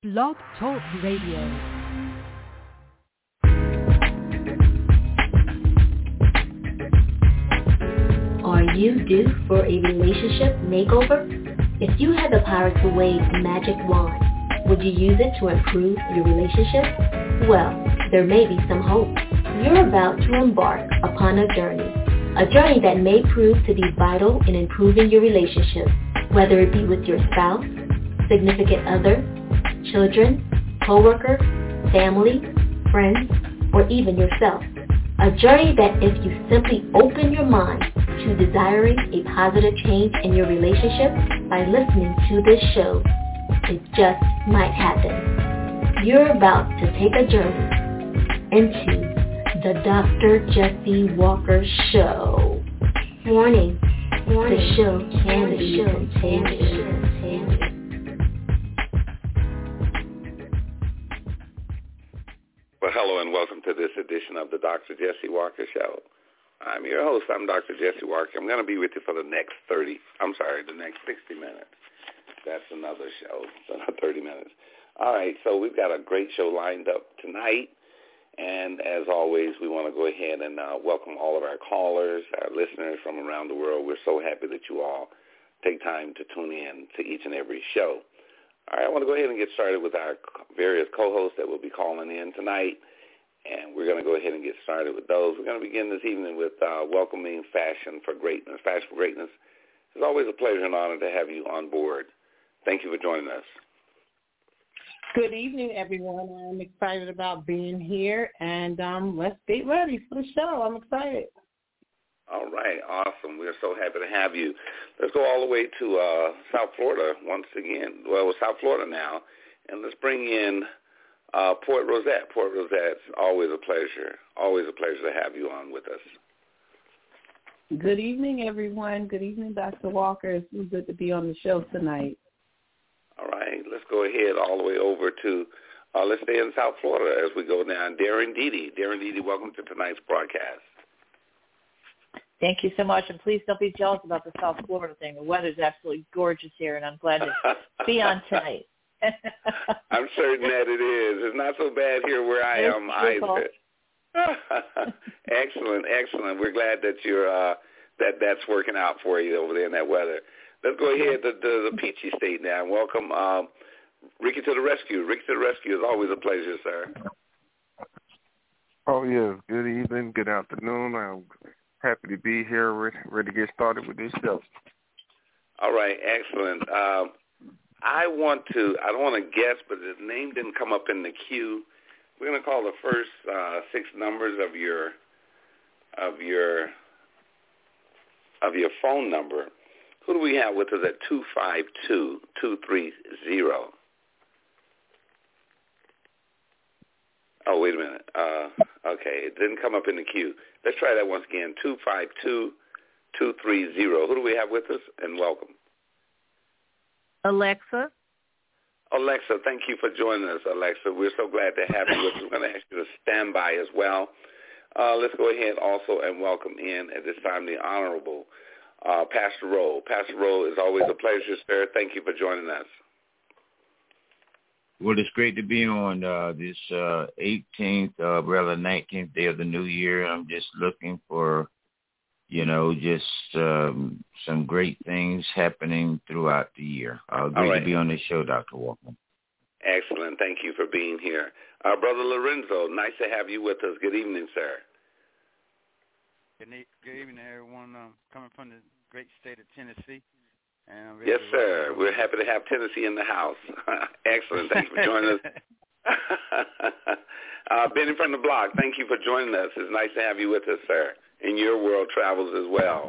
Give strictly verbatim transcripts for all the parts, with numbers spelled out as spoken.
Blog Talk Radio. Are you due for a relationship makeover? If you had the power to wave a magic wand, would you use it to improve your relationship? Well, there may be some hope. You're about to embark upon a journey, a journey that may prove to be vital in improving your relationship, whether it be with your spouse, significant other, children, co-worker, family, friends, or even yourself. A journey that if you simply open your mind to desiring a positive change in your relationship by listening to this show, it just might happen. You're about to take a journey into the Doctor Jesse Walker Show. Warning, Warning. The show can be contagious. Well, hello and welcome to this edition of the Doctor Jesse Walker Show. I'm your host. I'm Doctor Jesse Walker. I'm going to be with you for the next thirty, I'm sorry, the next sixty minutes. That's another show, so not thirty minutes. All right, so we've got a great show lined up tonight. And as always, we want to go ahead and uh, welcome all of our callers, our listeners from around the world. We're so happy that you all take time to tune in to each and every show. All right, I want to go ahead and get started with our various co-hosts that will be calling in tonight, and we're going to go ahead and get started with those. We're going to begin this evening with uh, welcoming Fashion for Greatness. Fashion for Greatness, it's always a pleasure and honor to have you on board. Thank you for joining us. Good evening, everyone. I'm excited about being here, and um, let's get ready for the show. I'm excited. All right, awesome. We're so happy to have you. Let's go all the way to uh, South Florida once again. Well, South Florida now, and let's bring in uh, Port Rosette. Port Rosette's always a pleasure. Always a pleasure to have you on with us. Good evening, everyone. Good evening, Doctor Walker. It's so good to be on the show tonight. All right, let's go ahead all the way over to, uh, let's stay in South Florida as we go down. Darren Dede. Darren Dede, welcome to tonight's broadcast. Thank you so much, and please don't be jealous about the South Florida thing. The weather's absolutely gorgeous here, and I'm glad to be on tonight. I'm certain that it is. It's not so bad here where I it's am either. Excellent, excellent. We're glad that you're uh, that that's working out for you over there in that weather. Let's go ahead to the, the Peachy State now. Welcome, um, Ricky to the rescue. Ricky to the rescue is always a pleasure, sir. Oh, yes. Good evening, good afternoon. I'm happy to be here, ready, ready to get started with this show. All right, excellent. Um, I want to, I don't want to guess, but the name didn't come up in the queue. We're going to call the first uh, six numbers of your, of your, of your phone number. Who do we have with us at two five two, two three zero? Oh, wait a minute. Uh, okay, it didn't come up in the queue. Let's try that once again, two five two, two three zero. Who do we have with us? And welcome. Alexa. Alexa, thank you for joining us, Alexa. We're so glad to have you with us. We're going to ask you to stand by as well. Uh, let's go ahead also and welcome in at this time the Honorable Uh, Pastor Rowe. Pastor Rowe, is always a pleasure, sir. Thank you for joining us. Well, it's great to be on uh, this uh, eighteenth, uh, rather nineteenth day of the new year. I'm just looking for, you know, just um, some great things happening throughout the year. Uh, great right. to be on this show, Doctor Walker. Excellent. Thank you for being here. Uh, Brother Lorenzo, nice to have you with us. Good evening, sir. Good, good evening, everyone. Um, coming from the great state of Tennessee. And yes, sir. We're happy to have Tennessee in the house. Excellent. Thank you for joining us. uh, Benny from the block, thank you for joining us. It's nice to have you with us, sir, in your world travels as well.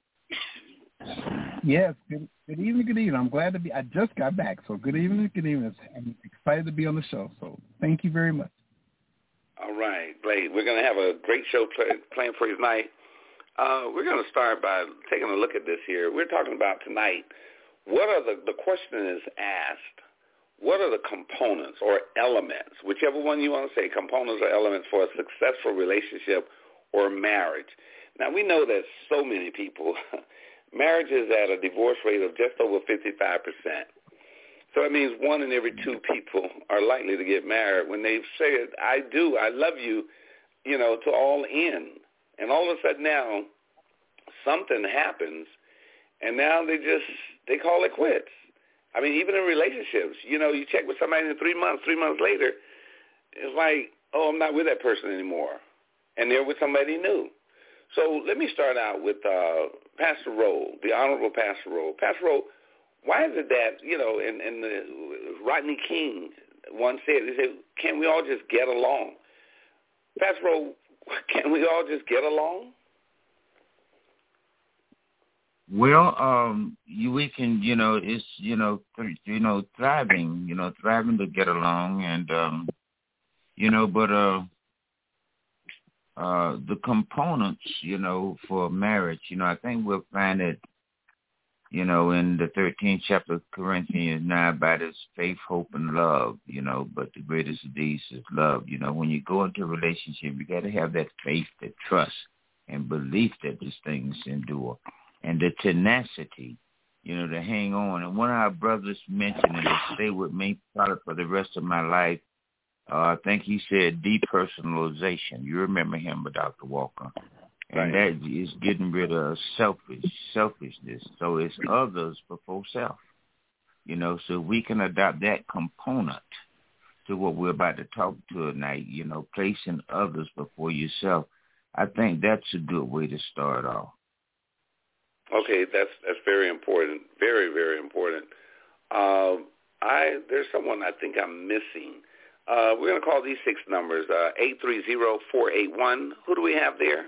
Yes. Good, good evening, good evening. I'm glad to be. I just got back, so good evening, good evening. I'm excited to be on the show, so thank you very much. All right, Blade. We're going to have a great show play, playing for you tonight. Uh, we're going to start by taking a look at this here. We're talking about tonight, what are the, the question is asked, what are the components or elements, whichever one you want to say, components or elements for a successful relationship or marriage. Now, we know that so many people, marriage is at a divorce rate of just over fifty-five percent. So that means one in every two people are likely to get married when they've said, I do, I love you, you know, to all end. And all of a sudden now something happens, and now they just, they call it quits. I mean, even in relationships, you know, you check with somebody in three months, three months later, it's like, oh, I'm not with that person anymore. And they're with somebody new. So let me start out with uh, Pastor Rowe, the Honorable Pastor Rowe. Pastor Rowe, why is it that, you know, and, and the, Rodney King once said, he said, can't we all just get along? Pastor Rowe, can't we all just get along? Well, um, you, we can, you know, it's, you know, th- you know, thriving, you know, thriving to get along, and, um, you know, but uh, uh, the components, you know, for marriage, you know, I think we'll find it, you know, in the thirteenth chapter of Corinthians, now about his faith, hope, and love, you know, but the greatest of these is love. You know, when you go into a relationship, you got to have that faith, that trust, and belief that these things endure. And the tenacity, you know, to hang on. And one of our brothers mentioned, and it stay with me probably for the rest of my life, uh, I think he said depersonalization. You remember him, but Doctor Walker. And right. That is getting rid of selfish, selfishness. So it's others before self. You know, so we can adopt that component to what we're about to talk to tonight, you know, placing others before yourself. I think that's a good way to start off. Okay, that's that's very important, very, very important. Um, I there's someone I think I'm missing. Uh, we're going to call these six numbers, uh, eight three zero, four eight one. Who do we have there?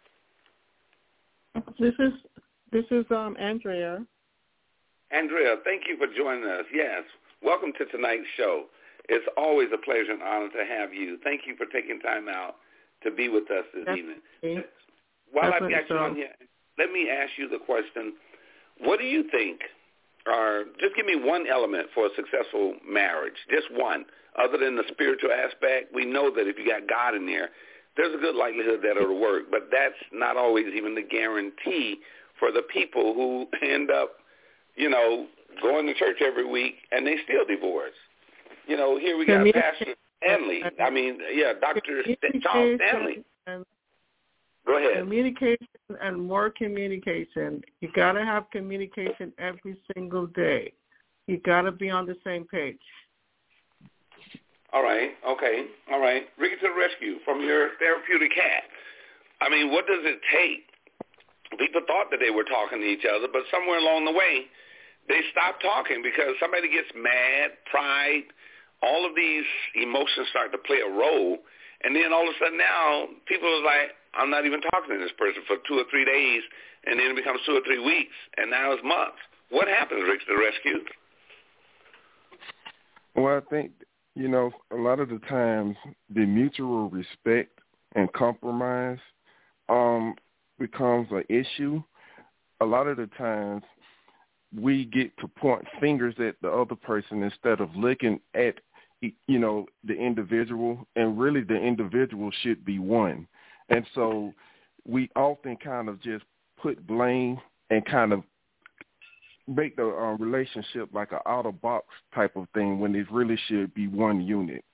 This is this is um, Andrea. Andrea, thank you for joining us. Yes, welcome to tonight's show. It's always a pleasure and honor to have you. Thank you for taking time out to be with us this That's evening. me. While That's I've got you so. on here, let me ask you the question, what do you think are, just give me one element for a successful marriage, just one, other than the spiritual aspect. We know that if you got God in there, there's a good likelihood that it'll work, but that's not always even the guarantee for the people who end up, you know, going to church every week and they still divorce. You know, here we got Pastor Stanley. I mean, yeah, Doctor Charles Stanley. Go ahead. Communication and more communication. You got to have communication every single day. You got to be on the same page. All right. Okay. All right. Ricky to the rescue from your therapeutic hat. I mean, what does it take? People thought that they were talking to each other, but somewhere along the way, they stopped talking because somebody gets mad, pride, all of these emotions start to play a role, and then all of a sudden now people are like, I'm not even talking to this person for two or three days, and then it becomes two or three weeks, and now it's months. What happens, Rick, to the rescue? Well, I think, you know, a lot of the times the mutual respect and compromise um, becomes an issue. A lot of the times we get to point fingers at the other person instead of looking at, you know, the individual, and really the individual should be one. And so we often kind of just put blame and kind of make the uh, relationship like an out-of-box type of thing when it really should be one unit.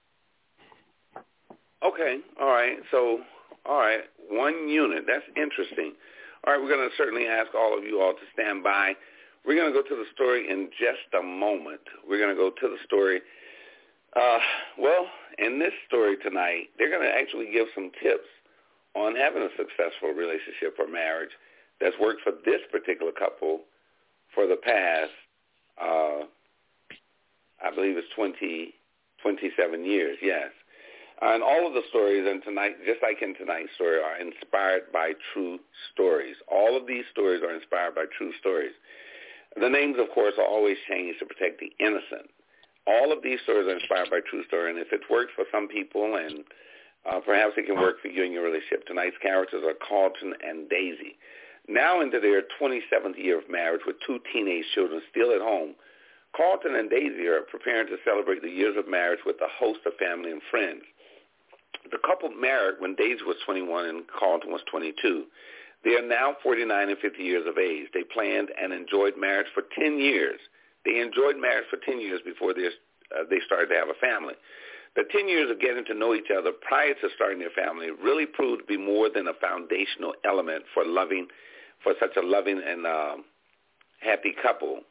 Okay. All right. So, all right, one unit. That's interesting. All right, we're going to certainly ask all of you all to stand by. We're going to go to the story in just a moment. We're going to go to the story. Uh, well, in this story tonight, they're going to actually give some tips on having a successful relationship or marriage that's worked for this particular couple for the past, uh, I believe it's twenty, twenty-seven years, yes. And all of the stories in tonight, just like in tonight's story, are inspired by true stories. All of these stories are inspired by true stories. The names, of course, are always changed to protect the innocent. All of these stories are inspired by true story, and if it's worked for some people and Uh, perhaps it can work for you in your relationship. Tonight's characters are Carlton and Daisy. Now into their twenty-seventh year of marriage with two teenage children still at home, Carlton and Daisy are preparing to celebrate the years of marriage with a host of family and friends. The couple married when Daisy was twenty-one and Carlton was twenty-two. They are now forty-nine and fifty years of age. They planned and enjoyed marriage for ten years. they enjoyed marriage for ten years before they, uh, they started to have a family. The ten years of getting to know each other prior to starting their family really proved to be more than a foundational element for loving, for such a loving and um, happy couple.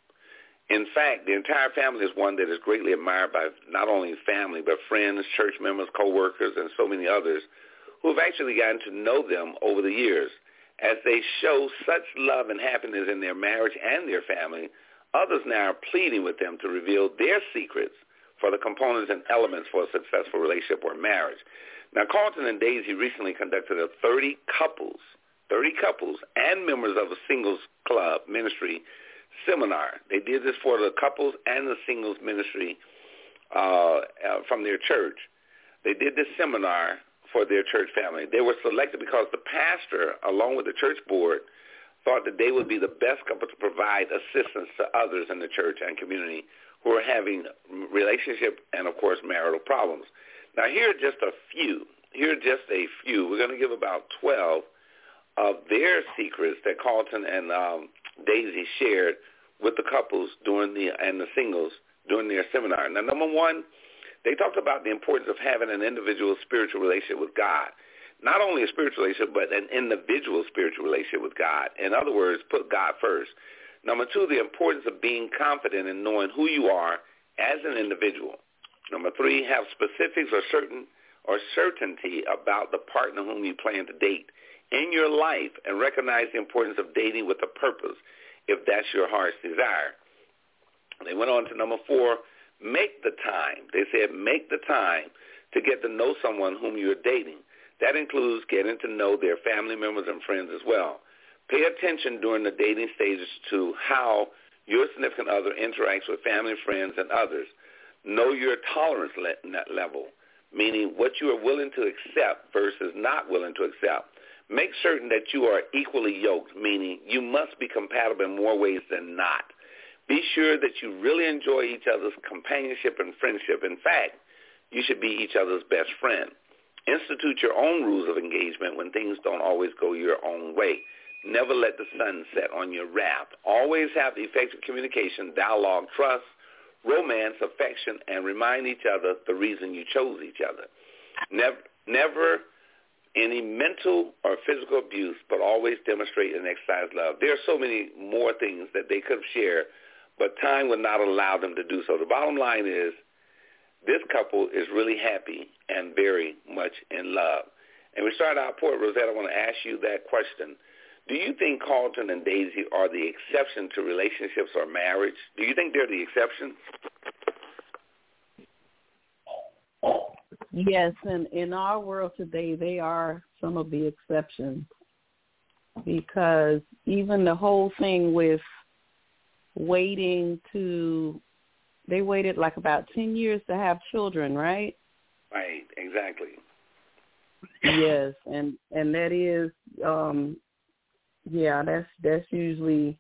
In fact, the entire family is one that is greatly admired by not only family, but friends, church members, co-workers, and so many others who have actually gotten to know them over the years. As they show such love and happiness in their marriage and their family, others now are pleading with them to reveal their secrets for the components and elements for a successful relationship or marriage. Now, Carlton and Daisy recently conducted a thirty couples, thirty couples and members of a singles club ministry seminar. They did this for the couples and the singles ministry uh, uh, from their church. They did this seminar for their church family. They were selected because the pastor, along with the church board, thought that they would be the best couple to provide assistance to others in the church and community who are having relationship and, of course, marital problems. Now, here are just a few. Here are just a few. We're going to give about twelve of their secrets that Carlton and um, Daisy shared with the couples during the and the singles during their seminar. Now, number one, they talked about the importance of having an individual spiritual relationship with God. Not only a spiritual relationship, but an individual spiritual relationship with God. In other words, put God first. Number two, the importance of being confident in knowing who you are as an individual. Number three, have specifics or certain or certainty about the partner whom you plan to date in your life, and recognize the importance of dating with a purpose if that's your heart's desire. They went on to number four, make the time. They said make the time to get to know someone whom you're dating. That includes getting to know their family members and friends as well. Pay attention during the dating stages to how your significant other interacts with family, friends, and others. Know your tolerance le- level, meaning what you are willing to accept versus not willing to accept. Make certain that you are equally yoked, meaning you must be compatible in more ways than not. Be sure that you really enjoy each other's companionship and friendship. In fact, you should be each other's best friend. Institute your own rules of engagement when things don't always go your own way. Never let the sun set on your wrath. Always have effective communication, dialogue, trust, romance, affection, and remind each other the reason you chose each other. Never, never any mental or physical abuse, but always demonstrate and exercise love. There are so many more things that they could have shared, but time would not allow them to do so. The bottom line is this couple is really happy and very much in love. And we start our report, Rosette, I want to ask you that question. Do you think Carlton and Daisy are the exception to relationships or marriage? Do you think they're the exception? Yes, and in our world today, they are some of the exceptions, because even the whole thing with waiting to, they waited like about ten years to have children, right? Right, exactly. Yes, and and that is, um, yeah, that's that's usually,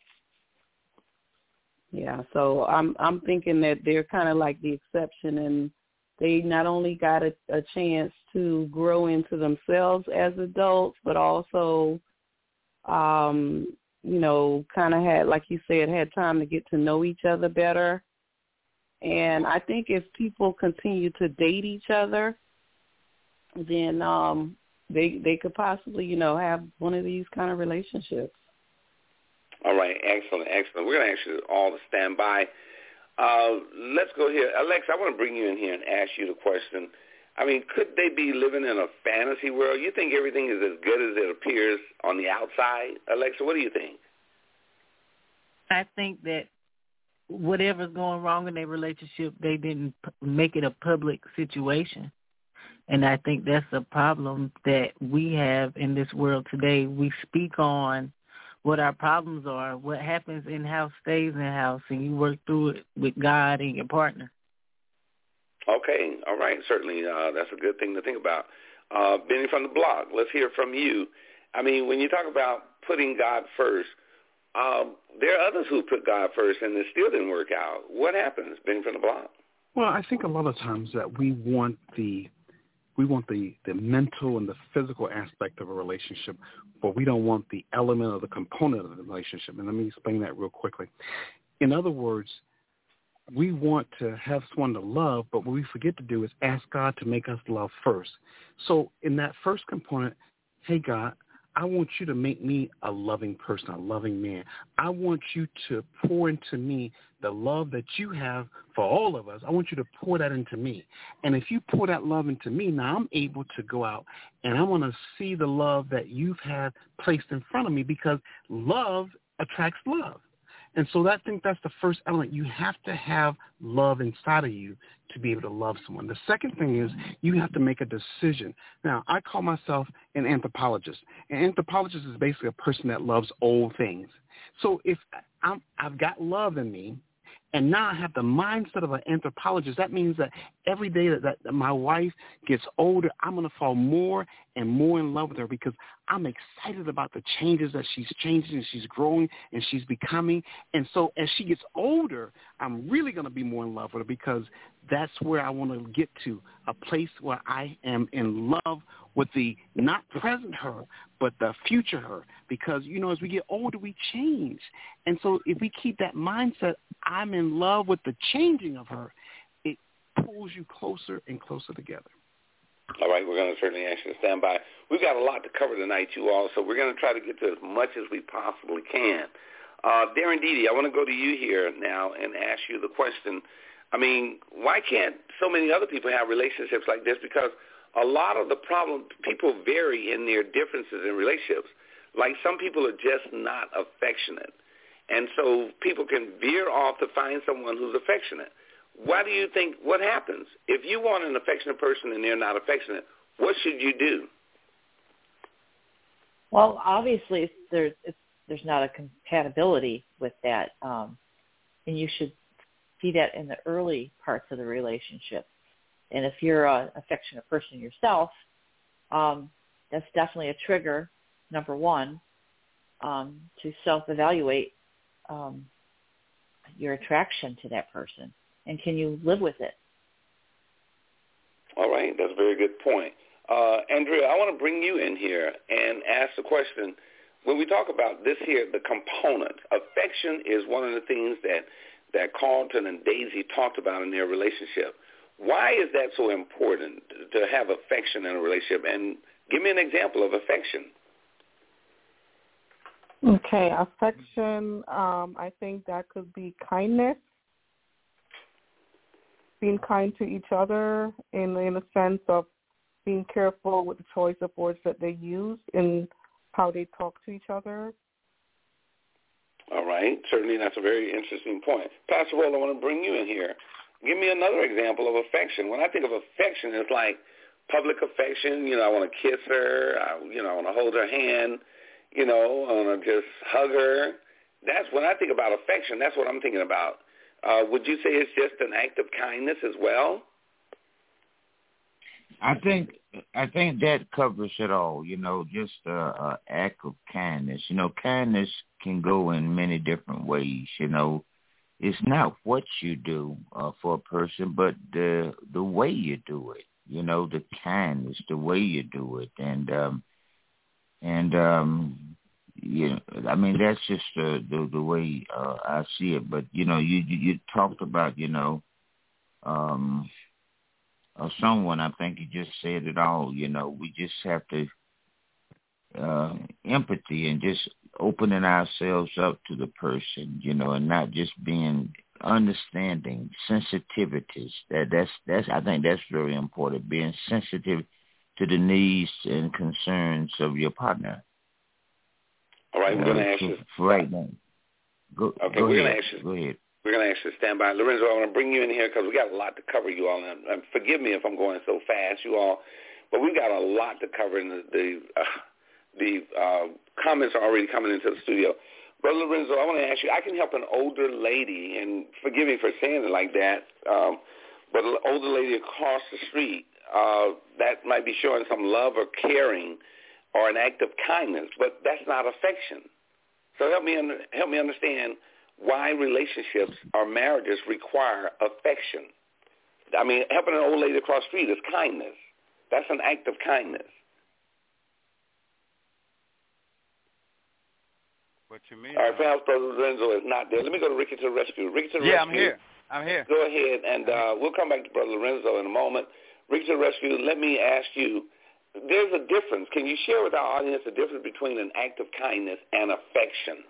yeah. So I'm I'm thinking that they're kind of like the exception, and they not only got a, a chance to grow into themselves as adults, but also, um, you know, kind of had, like you said, had time to get to know each other better. And I think if people continue to date each other, then um, they they could possibly, you know, have one of these kind of relationships. All right, excellent, excellent. We're going to ask you all to stand by. Uh, let's go here. Alexa, I want to bring you in here and ask you the question. I mean, could they be living in a fantasy world? You think everything is as good as it appears on the outside? Alexa, what do you think? I think that whatever's going wrong in their relationship, they didn't p- make it a public situation. And I think that's a problem that we have in this world today. We speak on what our problems are. What happens in-house stays in-house, and you work through it with God and your partner. Okay, all right, certainly uh, that's a good thing to think about. Uh, Benny from the blog, let's hear from you. I mean, when you talk about putting God first, um, there are others who put God first and it still didn't work out. What happens, Benny from the blog? Well, I think a lot of times that we want the we want the, the mental and the physical aspect of a relationship, but we don't want the element or the component of the relationship. And let me explain that real quickly. In other words, we want to have someone to love, but what we forget to do is ask God to make us love first. So in that first component, hey, God, I want you to make me a loving person, a loving man. I want you to pour into me the love that you have for all of us. I want you to pour that into me. And if you pour that love into me, now I'm able to go out and I want to see the love that you've had placed in front of me, because love attracts love. And so I think that's the first element. You have to have love inside of you to be able to love someone. The second thing is you have to make a decision. Now, I call myself an anthropologist. An anthropologist is basically a person that loves old things. So if I'm, I've got love in me, and now I have the mindset of an anthropologist, that means that every day that, that my wife gets older, I'm going to fall more and more in love with her, because I'm excited about the changes that she's changing and she's growing and she's becoming. And so as she gets older, I'm really going to be more in love with her, because that's where I want to get to, a place where I am in love with the not present her, but the future her. Because, you know, as we get older, we change. And so if we keep that mindset, I'm in love with the changing of her, it pulls you closer and closer together. All right, we're going to certainly ask you to stand by. We've got a lot to cover tonight, you all, so we're going to try to get to as much as we possibly can. Uh, Darren Dede, I want to go to you here now and ask you the question. I mean, why can't so many other people have relationships like this? Because a lot of the problem, people vary in their differences in relationships. Like some people are just not affectionate. And so people can veer off to find someone who's affectionate. Why do you think, what happens? If you want an affectionate person and they're not affectionate, what should you do? Well, obviously, there's, it's, there's not a compatibility with that. Um, and you should see that in the early parts of the relationship. And if you're an affectionate person yourself, um, that's definitely a trigger, number one, um, to self-evaluate um, your attraction to that person. And can you live with it? All right. That's a very good point. Uh, Andrea, I want to bring you in here and ask the question. When we talk about this here, the component, affection is one of the things that, that Carlton and Daisy talked about in their relationship. Why is that so important to have affection in a relationship? And give me an example of affection. Okay, affection, um, I think that could be kindness, being kind to each other in, in a sense of being careful with the choice of words that they use and how they talk to each other. All right. Certainly that's a very interesting point. Pastor Roll, I want to bring you in here. Give me another example of affection. When I think of affection, it's like public affection. You know, I want to kiss her. I, you know, I want to hold her hand. You know, I want to just hug her. That's when I think about affection. That's what I'm thinking about. Uh, would you say it's just an act of kindness as well? I think I think that covers it all. You know, just a, a act of kindness. You know, kindness can go in many different ways. You know, it's not what you do uh, for a person, but the the way you do it. You know, the kindness, the way you do it, and um, and um, you know, I mean that's just the the, the way uh, I see it. But you know, you you, you talked about you know. Um, Or someone, I think you just said it all. You know, we just have to uh, empathy and just opening ourselves up to the person, you know, and not just being understanding, sensitivities. That that's that's I think that's very important. Being sensitive to the needs and concerns of your partner. All right, we're uh, going to ask you. Right now. Go, okay, go we're going ahead. to ask you. Go ahead. We're going to ask you to stand by. Lorenzo, I want to bring you in here because we got a lot to cover, you all. And, and forgive me if I'm going so fast, you all, but we've got a lot to cover, and the the, uh, the uh, comments are already coming into the studio. Brother Lorenzo, I want to ask you, I can help an older lady, and forgive me for saying it like that, um, but an older lady across the street uh, that might be showing some love or caring or an act of kindness, but that's not affection. So help me under, help me understand why relationships or marriages require affection. I mean, helping an old lady across the street is kindness. That's an act of kindness. what you mean. All right, perhaps Brother Lorenzo is not there. Let me go to Ricky to the rescue. Ricky to the yeah, rescue. I'm here. I'm here. Go ahead, and uh, we'll come back to Brother Lorenzo in a moment. Ricky to the rescue, let me ask you, there's a difference. Can you share with our audience the difference between an act of kindness and affection?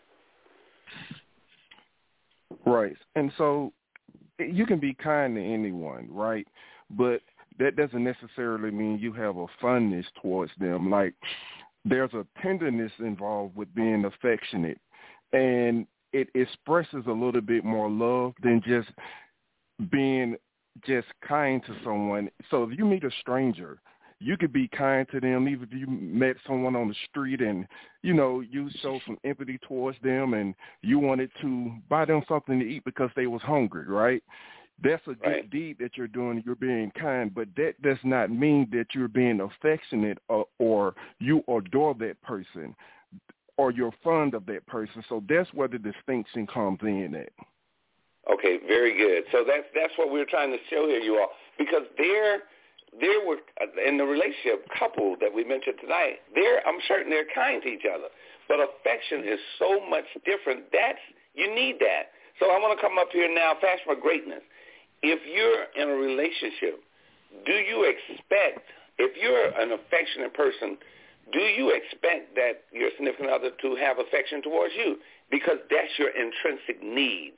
Right. And so you can be kind to anyone, right? But that doesn't necessarily mean you have a fondness towards them. Like, there's a tenderness involved with being affectionate, and it expresses a little bit more love than just being just kind to someone. So if you meet a stranger, you could be kind to them, even if you met someone on the street and, you know, you show some empathy towards them and you wanted to buy them something to eat because they was hungry, right? That's a good right. deed that you're doing. You're being kind, but that does not mean that you're being affectionate or, or you adore that person or you're fond of that person. So that's where the distinction comes in at. Okay, very good. So that's that's what we're trying to show here, you all, because there, there were in the relationship couple that we mentioned tonight. They're I'm certain they're kind to each other, but affection is so much different. That's you need that. So I want to come up here now, fast for greatness. If you're in a relationship, do you expect, if you're an affectionate person, do you expect that your significant other to have affection towards you? Because that's your intrinsic need.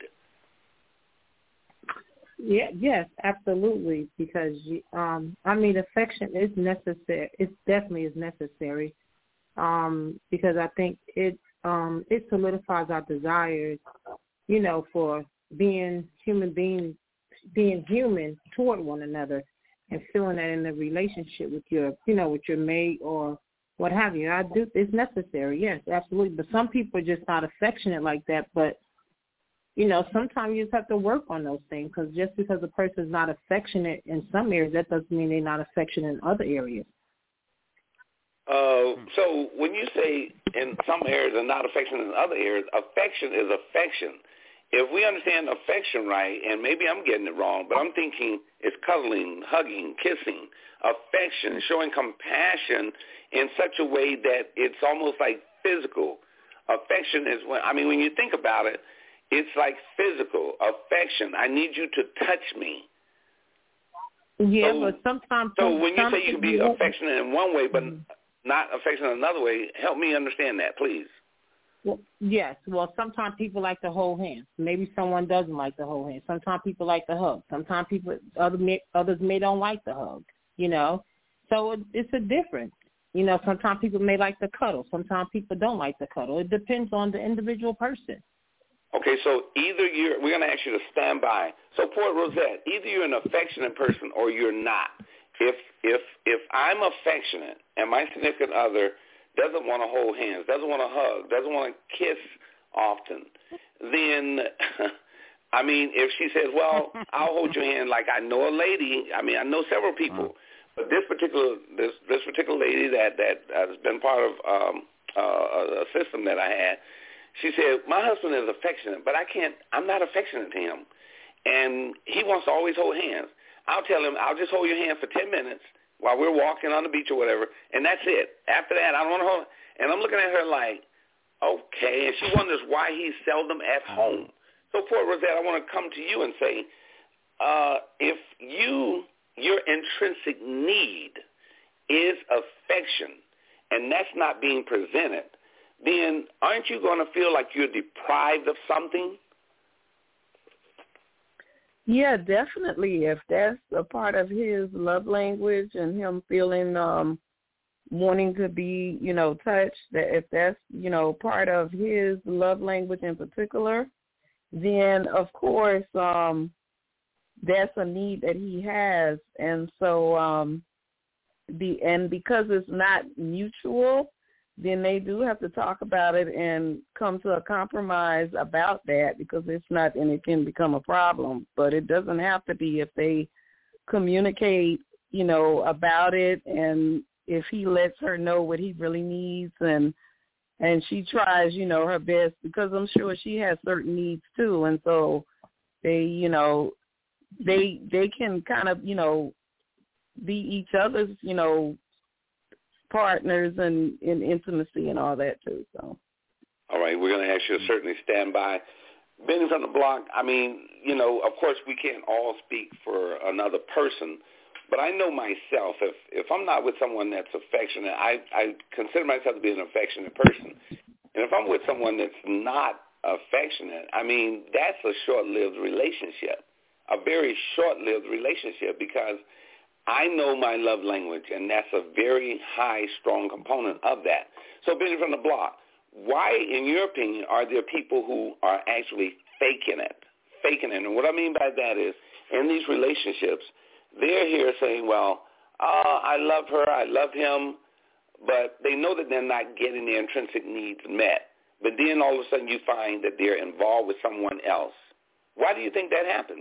Yeah, yes, absolutely. Because um, I mean, affection is necessary. It definitely is necessary. Um, because I think it um, it solidifies our desires, you know, for being human beings, being human toward one another, and feeling that in a relationship with your, you know, with your mate or what have you. I do. It's necessary. Yes, absolutely. But some people are just not affectionate like that. But you know, sometimes you just have to work on those things, because just because a person is not affectionate in some areas, that doesn't mean they're not affectionate in other areas. Uh, so when you say in some areas and not affection in other areas, affection is affection. If we understand affection right, and maybe I'm getting it wrong, but I'm thinking it's cuddling, hugging, kissing, affection, showing compassion in such a way that it's almost like physical. Affection is when, I mean, when you think about it, it's like physical affection. I need you to touch me. Yeah, so, but sometimes. So when you say you can be people, affectionate in one way, but not affectionate in another way, help me understand that, please. Well, yes. Well, sometimes people like to hold hands. Maybe someone doesn't like to hold hands. Sometimes people like to hug. Sometimes people, other may, others may don't like to hug. You know, so it, it's a difference. You know, sometimes people may like to cuddle. Sometimes people don't like to cuddle. It depends on the individual person. Okay, so either you're, we're going to ask you to stand by. So, Port Rosette, either you're an affectionate person or you're not. If if if I'm affectionate and my significant other doesn't want to hold hands, doesn't want to hug, doesn't want to kiss often, then, I mean, if she says, well, I'll hold your hand, like I know a lady, I mean, I know several people, but this particular this this particular lady that, that has been part of um, uh, a system that I had, she said, my husband is affectionate, but I can't, I'm not affectionate to him. And he wants to always hold hands. I'll tell him, I'll just hold your hand for ten minutes while we're walking on the beach or whatever, and that's it. After that, I don't want to hold. And I'm looking at her like, okay. And she wonders why he's seldom at home. So, Port Rosette, I want to come to you and say, uh, if you, your intrinsic need is affection, and that's not being presented, then aren't you going to feel like you're deprived of something? Yeah, definitely. If that's a part of his love language and him feeling um, wanting to be, you know, touched, that if that's, you know, part of his love language in particular, then of course um, that's a need that he has. And so, um, the and because it's not mutual, then they do have to talk about it and come to a compromise about that, because it's not, and it can become a problem. But it doesn't have to be if they communicate, you know, about it, and if he lets her know what he really needs, and and she tries, you know, her best, because I'm sure she has certain needs too, and so they, you know, they they can kind of, you know, be each other's, you know, partners and in intimacy and all that too. So All right, we're going to ask you to certainly stand by. Benny from the block, I mean, you know, of course we can't all speak for another person, but I know myself, if if I'm not with someone that's affectionate, I, I consider myself to be an affectionate person. And if I'm with someone that's not affectionate, I mean, that's a short-lived relationship, a very short-lived relationship, because I know my love language, and that's a very high, strong component of that. So, Benny from the block, why, in your opinion, are there people who are actually faking it? Faking it. And what I mean by that is, in these relationships, they're here saying, well, oh, I love her, I love him, but they know that they're not getting their intrinsic needs met. But then all of a sudden you find that they're involved with someone else. Why do you think that happens?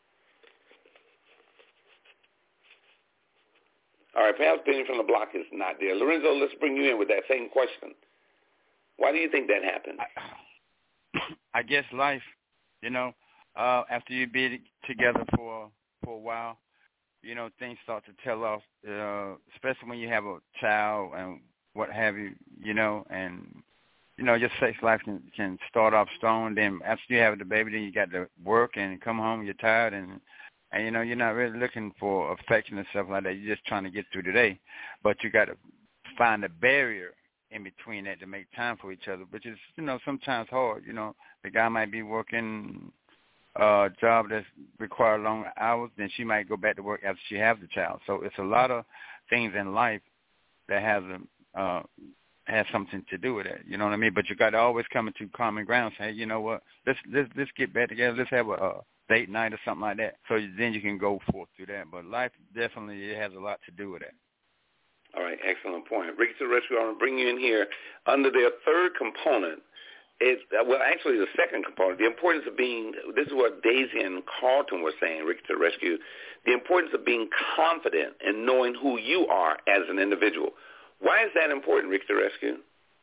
All right, perhaps Benny from the block is not there. Lorenzo, let's bring you in with that same question. Why do you think that happens? I guess life, you know, uh, after you be together for for a while, you know, things start to tell off, uh, especially when you have a child and what have you, you know, and, you know, your sex life can, can start off strong. Then after you have the baby, then you got to work and come home, you're tired, and, and you know, you're not really looking for affection and stuff like that. You're just trying to get through the day. But you got to find a barrier in between that to make time for each other, which is, you know, sometimes hard. You know, the guy might be working a job that require long hours, then she might go back to work after she has the child. So it's a lot of things in life that has a, uh, has something to do with it. You know what I mean? But you got to always come into common ground. Say, hey, you know what? Let's let's let's get back together. Let's have a, a date night or something like that. So then you can go forth through that. But life definitely it has a lot to do with it. All right, excellent point. Ricky to the rescue. I want to bring you in here under their third component. It's, well, actually the second component, the importance of being, this is what Daisy and Carlton were saying, Ricky to the rescue, the importance of being confident and knowing who you are as an individual. Why is that important, Ricky to the rescue?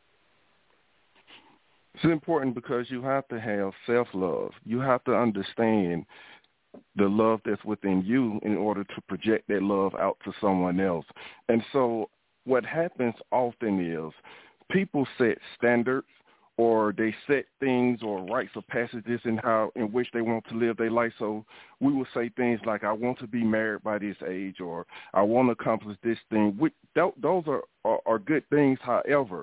It's important because you have to have self-love. You have to understand the love that's within you in order to project that love out to someone else. And so what happens often is people set standards, or they set things or rites or passages in how in which they want to live their life. So we will say things like, I want to be married by this age, or I want to accomplish this thing. We, those are, are, are good things. However,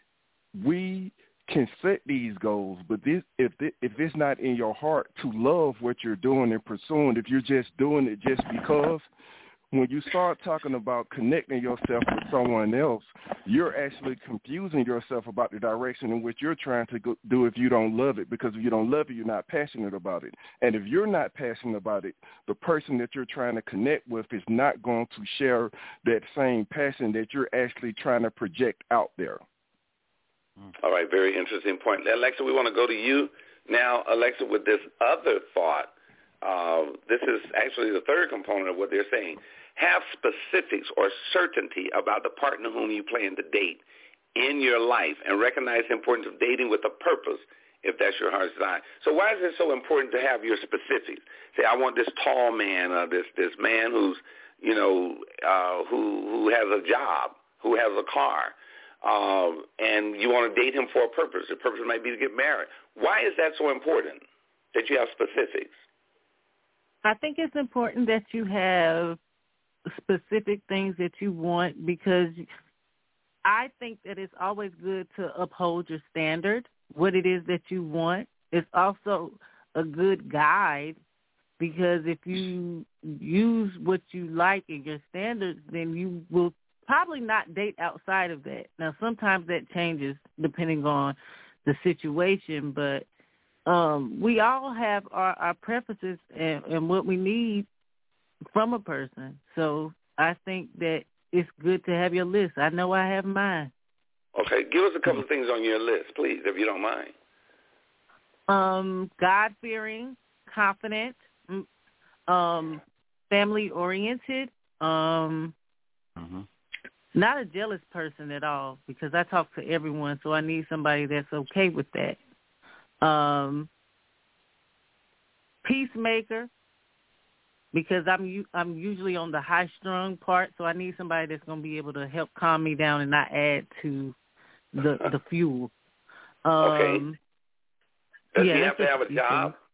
we can set these goals, but this, if this, if it's not in your heart to love what you're doing and pursuing, if you're just doing it just because, when you start talking about connecting yourself with someone else, you're actually confusing yourself about the direction in which you're trying to go, do if you don't love it, because if you don't love it, you're not passionate about it. And if you're not passionate about it, the person that you're trying to connect with is not going to share that same passion that you're actually trying to project out there. All right, very interesting point. Alexa, we want to go to you now, Alexa, with this other thought. Uh, this is actually the third component of what they're saying. Have specifics or certainty about the partner whom you plan to date in your life, and recognize the importance of dating with a purpose if that's your heart's desire. So why is it so important to have your specifics? Say, I want this tall man, uh, this this man who's, you know, uh, who who has a job, who has a car, um, and you want to date him for a purpose. The purpose might be to get married. Why is that so important that you have specifics? I think it's important that you have specific things that you want, because I think that it's always good to uphold your standard, what it is that you want. It's also a good guide, because if you use what you like in your standards, then you will probably not date outside of that. Now, sometimes that changes depending on the situation, but um, we all have our, our preferences and, and what we need from a person. So I think that it's good to have your list. I know I have mine. Okay, give us a couple of things on your list, please, if you don't mind. Um, God-fearing, confident, um, family-oriented, um, mm-hmm. not a jealous person at all, because I talk to everyone, so I need somebody that's okay with that. Um, peacemaker, because I'm I'm usually on the high-strung part, so I need somebody that's going to be able to help calm me down and not add to the the fuel. Um, okay. Does yeah, he have to have a job? Things.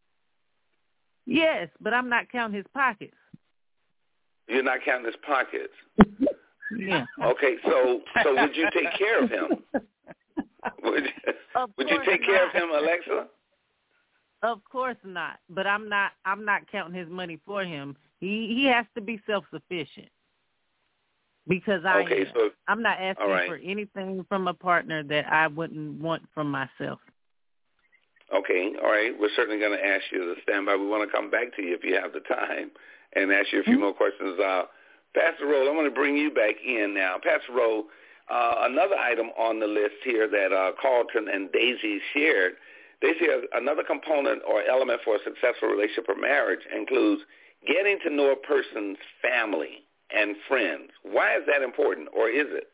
Yes, but I'm not counting his pockets. You're not counting his pockets. Yeah. Okay, so so would you take care of him? Would you, would you take care of him, Alexa? Of course not. But I'm not. I'm not counting his money for him. He he has to be self-sufficient. Because I okay, am. So, I'm not asking right. for anything from a partner that I wouldn't want from myself. Okay, all right. We're certainly going to ask you to stand by. We want to come back to you if you have the time and ask you a few Mm-hmm. more questions. Uh, Pastor Rowe, I want to bring you back in now. Pastor Rowe, uh, another item on the list here that uh, Carlton and Daisy shared, they say another component or element for a successful relationship or marriage includes getting to know a person's family and friends. Why is that important, or is it?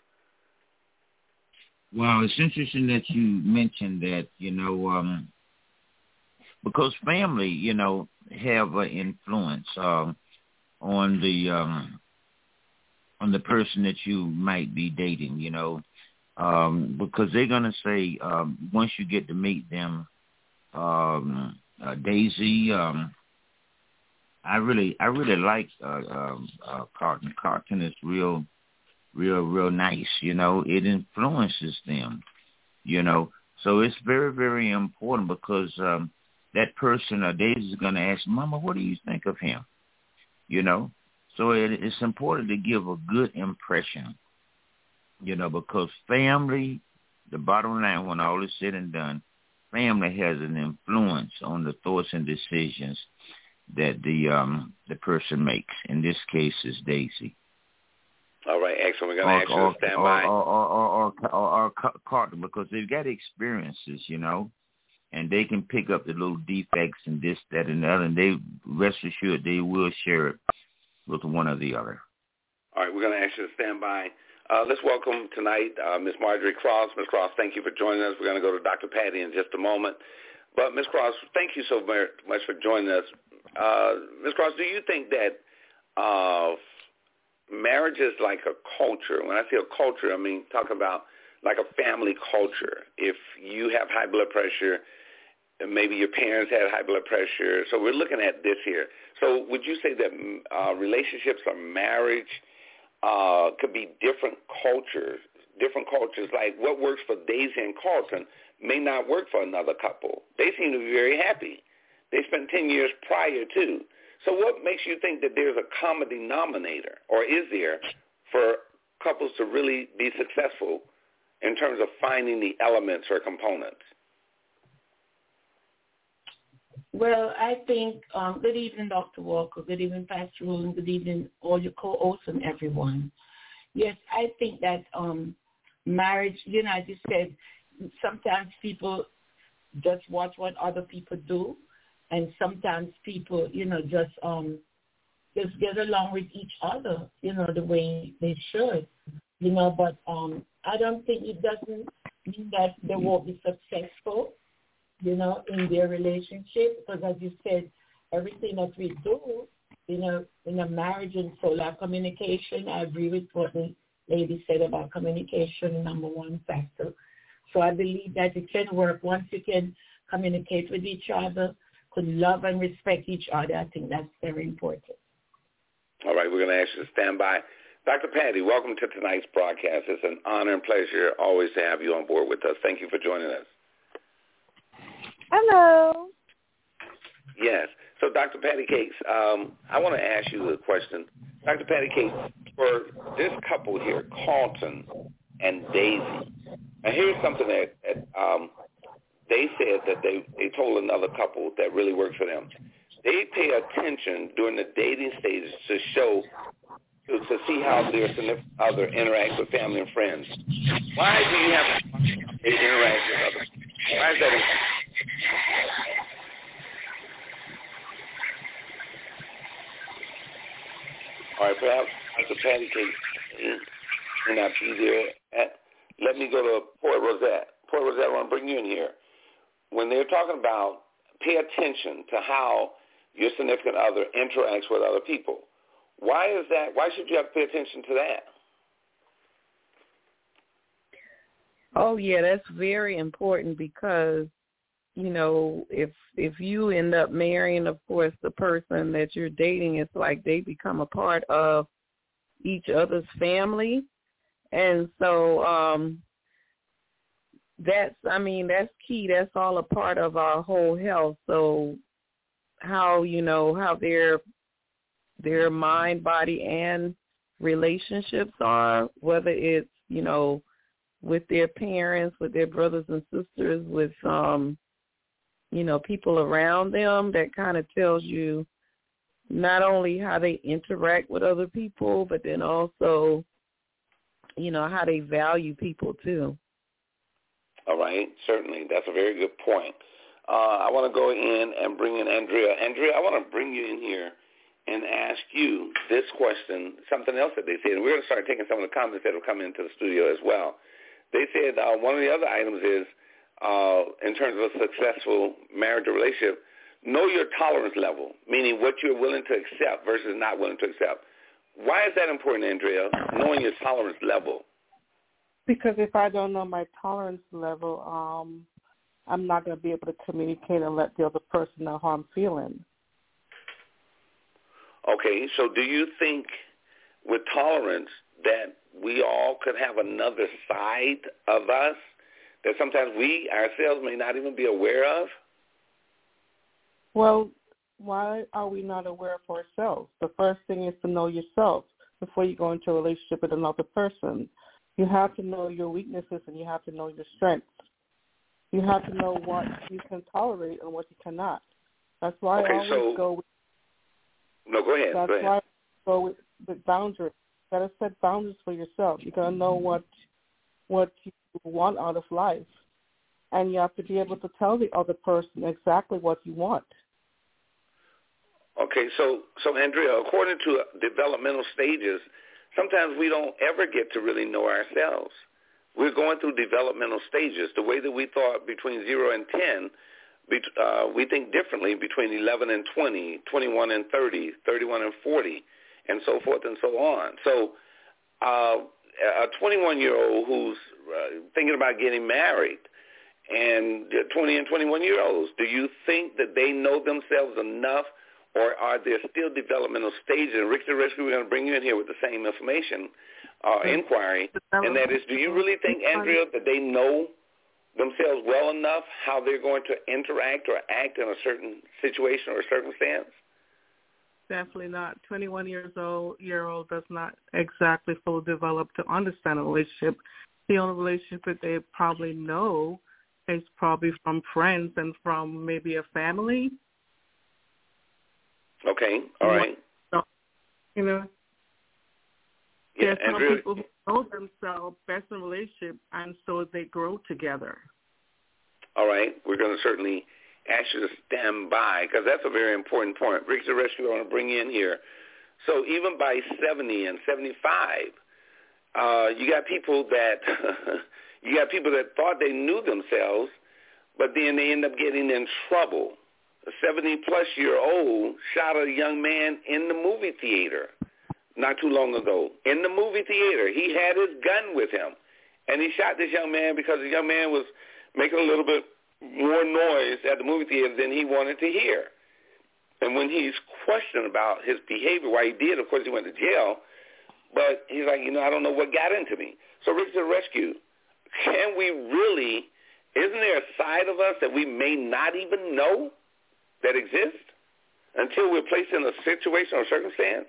Well, it's interesting that you mentioned that, you know, um, because family, you know, have an influence um, on the um, on the person that you might be dating, you know, um, because they're going to say um, once you get to meet them, um, uh, Daisy, um, I really, I really like uh, um, uh, Carlton. Carlton is real. real, real nice, you know, it influences them, you know. So it's very, very important because um, that person or Daisy is going to ask, Mama, what do you think of him? You know, so it, it's important to give a good impression, you know, because family, the bottom line, when all is said and done, family has an influence on the thoughts and decisions that the um, the person makes. In this case, is Daisy. All right, excellent. We're going to ask you to stand or, by. Or, or, or, or, or, or Carlton, because they've got experiences, you know, and they can pick up the little defects and this, that, and the other, and they, rest assured, they will share it with one or the other. All right, we're going to ask you to stand by. Uh, let's welcome tonight uh, Miz Marjorie Cross. Miz Cross, thank you for joining us. We're going to go to Doctor Patty in just a moment. But, Miz Cross, thank you so very much for joining us. Uh, Miz Cross, do you think that uh, marriage is like a culture? When I say a culture, I mean talk about like a family culture. If you have high blood pressure, maybe your parents had high blood pressure. So we're looking at this here. So would you say that uh, relationships or marriage uh, could be different cultures, different cultures, like what works for Daisy and Carlton may not work for another couple. They seem to be very happy. They spent ten years prior to. So what makes you think that there's a common denominator, or is there, for couples to really be successful in terms of finding the elements or components? Well, I think, um, good evening, Doctor Walker. Good evening, Pastor Roland. Good evening, all your co-hosts and everyone. Yes, I think that um, marriage, you know, as you said, sometimes people just watch what other people do, and sometimes people, you know, just um, just get along with each other, you know, the way they should, you know. But um, I don't think it doesn't mean that they won't be successful, you know, in their relationship, because as you said, everything that we do, you know, in a marriage and solar communication, I agree with what the lady said about communication, number one factor. So I believe that it can work once you can communicate with each other, could love and respect each other. I think that's very important. All right, we're going to ask you to stand by. Doctor Patty, welcome to tonight's broadcast. It's an honor and pleasure always to have you on board with us. Thank you for joining us. Hello. Yes. So, Doctor Patty Cates, um, I want to ask you a question. Doctor Patty Cates, for this couple here, Carlton and Daisy, and here's something that, that um, they said that they, they told another couple that really worked for them. They pay attention during the dating stages to show, to, to see how their significant other interacts with family and friends. Why do you have to interact with others? Why is that important? All right, perhaps Doctor Patty Cates may not be there. At, let me go to Port Rosette. Port Rosette, I want to bring you in here. When they're talking about pay attention to how your significant other interacts with other people, why is that? Why should you have to pay attention to that? Oh, yeah, that's very important because, you know, if if you end up marrying, of course, the person that you're dating, it's like they become a part of each other's family. And so um, that's, I mean, that's key. That's all a part of our whole health. So how, you know, how their their mind, body, and relationships are, whether it's, you know, with their parents, with their brothers and sisters, with, um, you know, people around them, that kind of tells you not only how they interact with other people, but then also, you know, how they value people too. All right, certainly. That's a very good point. Uh, I want to go in and bring in Andrea. Andrea, I want to bring you in here and ask you this question, something else that they said. And we're going to start taking some of the comments that have come into the studio as well. They said uh, one of the other items is, uh, in terms of a successful marriage or relationship, know your tolerance level, meaning what you're willing to accept versus not willing to accept. Why is that important, Andrea, knowing your tolerance level? Because if I don't know my tolerance level, um, I'm not going to be able to communicate and let the other person know how I'm feeling. Okay, so do you think with tolerance that we all could have another side of us that sometimes we ourselves may not even be aware of? Well, why are we not aware of ourselves? The first thing is to know yourself before you go into a relationship with another person. You have to know your weaknesses and you have to know your strengths. You have to know what you can tolerate and what you cannot. That's why okay, I always so, go with No, go ahead. That's go ahead. why I go with, with boundaries. You gotta set boundaries for yourself. You gotta know what what you want out of life. And you have to be able to tell the other person exactly what you want. Okay, so so Andrea, according to developmental stages, sometimes we don't ever get to really know ourselves. We're going through developmental stages. The way that we thought between zero and ten, uh, we think differently between eleven and twenty, twenty-one and thirty, thirty-one and forty, and so forth and so on. So uh, a twenty-one-year-old who's uh, thinking about getting married and twenty and twenty-one-year-olds, do you think that they know themselves enough, or are there still developmental stages? And Rick the Rescue, we're going to bring you in here with the same information, uh, inquiry, and that is, do you really think, Andrea, that they know themselves well enough how they're going to interact or act in a certain situation or circumstance? Definitely not. twenty-one years old year old does not exactly fully develop to understand a relationship. The only relationship that they probably know is probably from friends and from maybe a family. Okay, all right. So, you know, yeah, there's some Andrea, people who know themselves best in a relationship, and so they grow together. All right, we're going to certainly ask you to stand by, because that's a very important point. Rick the Rescue, I want to bring you in here. So even by seventy and seventy-five, uh, you got people that you got people that thought they knew themselves, but then they end up getting in trouble. A seventy-plus-year-old shot a young man in the movie theater not too long ago. In the movie theater, he had his gun with him, and he shot this young man because the young man was making a little bit more noise at the movie theater than he wanted to hear. And when he's questioned about his behavior, why he did, of course, he went to jail, but he's like, you know, I don't know what got into me. So Rick to the Rescue, can we really, isn't there a side of us that we may not even know that exists until we're placed in a situation or circumstance?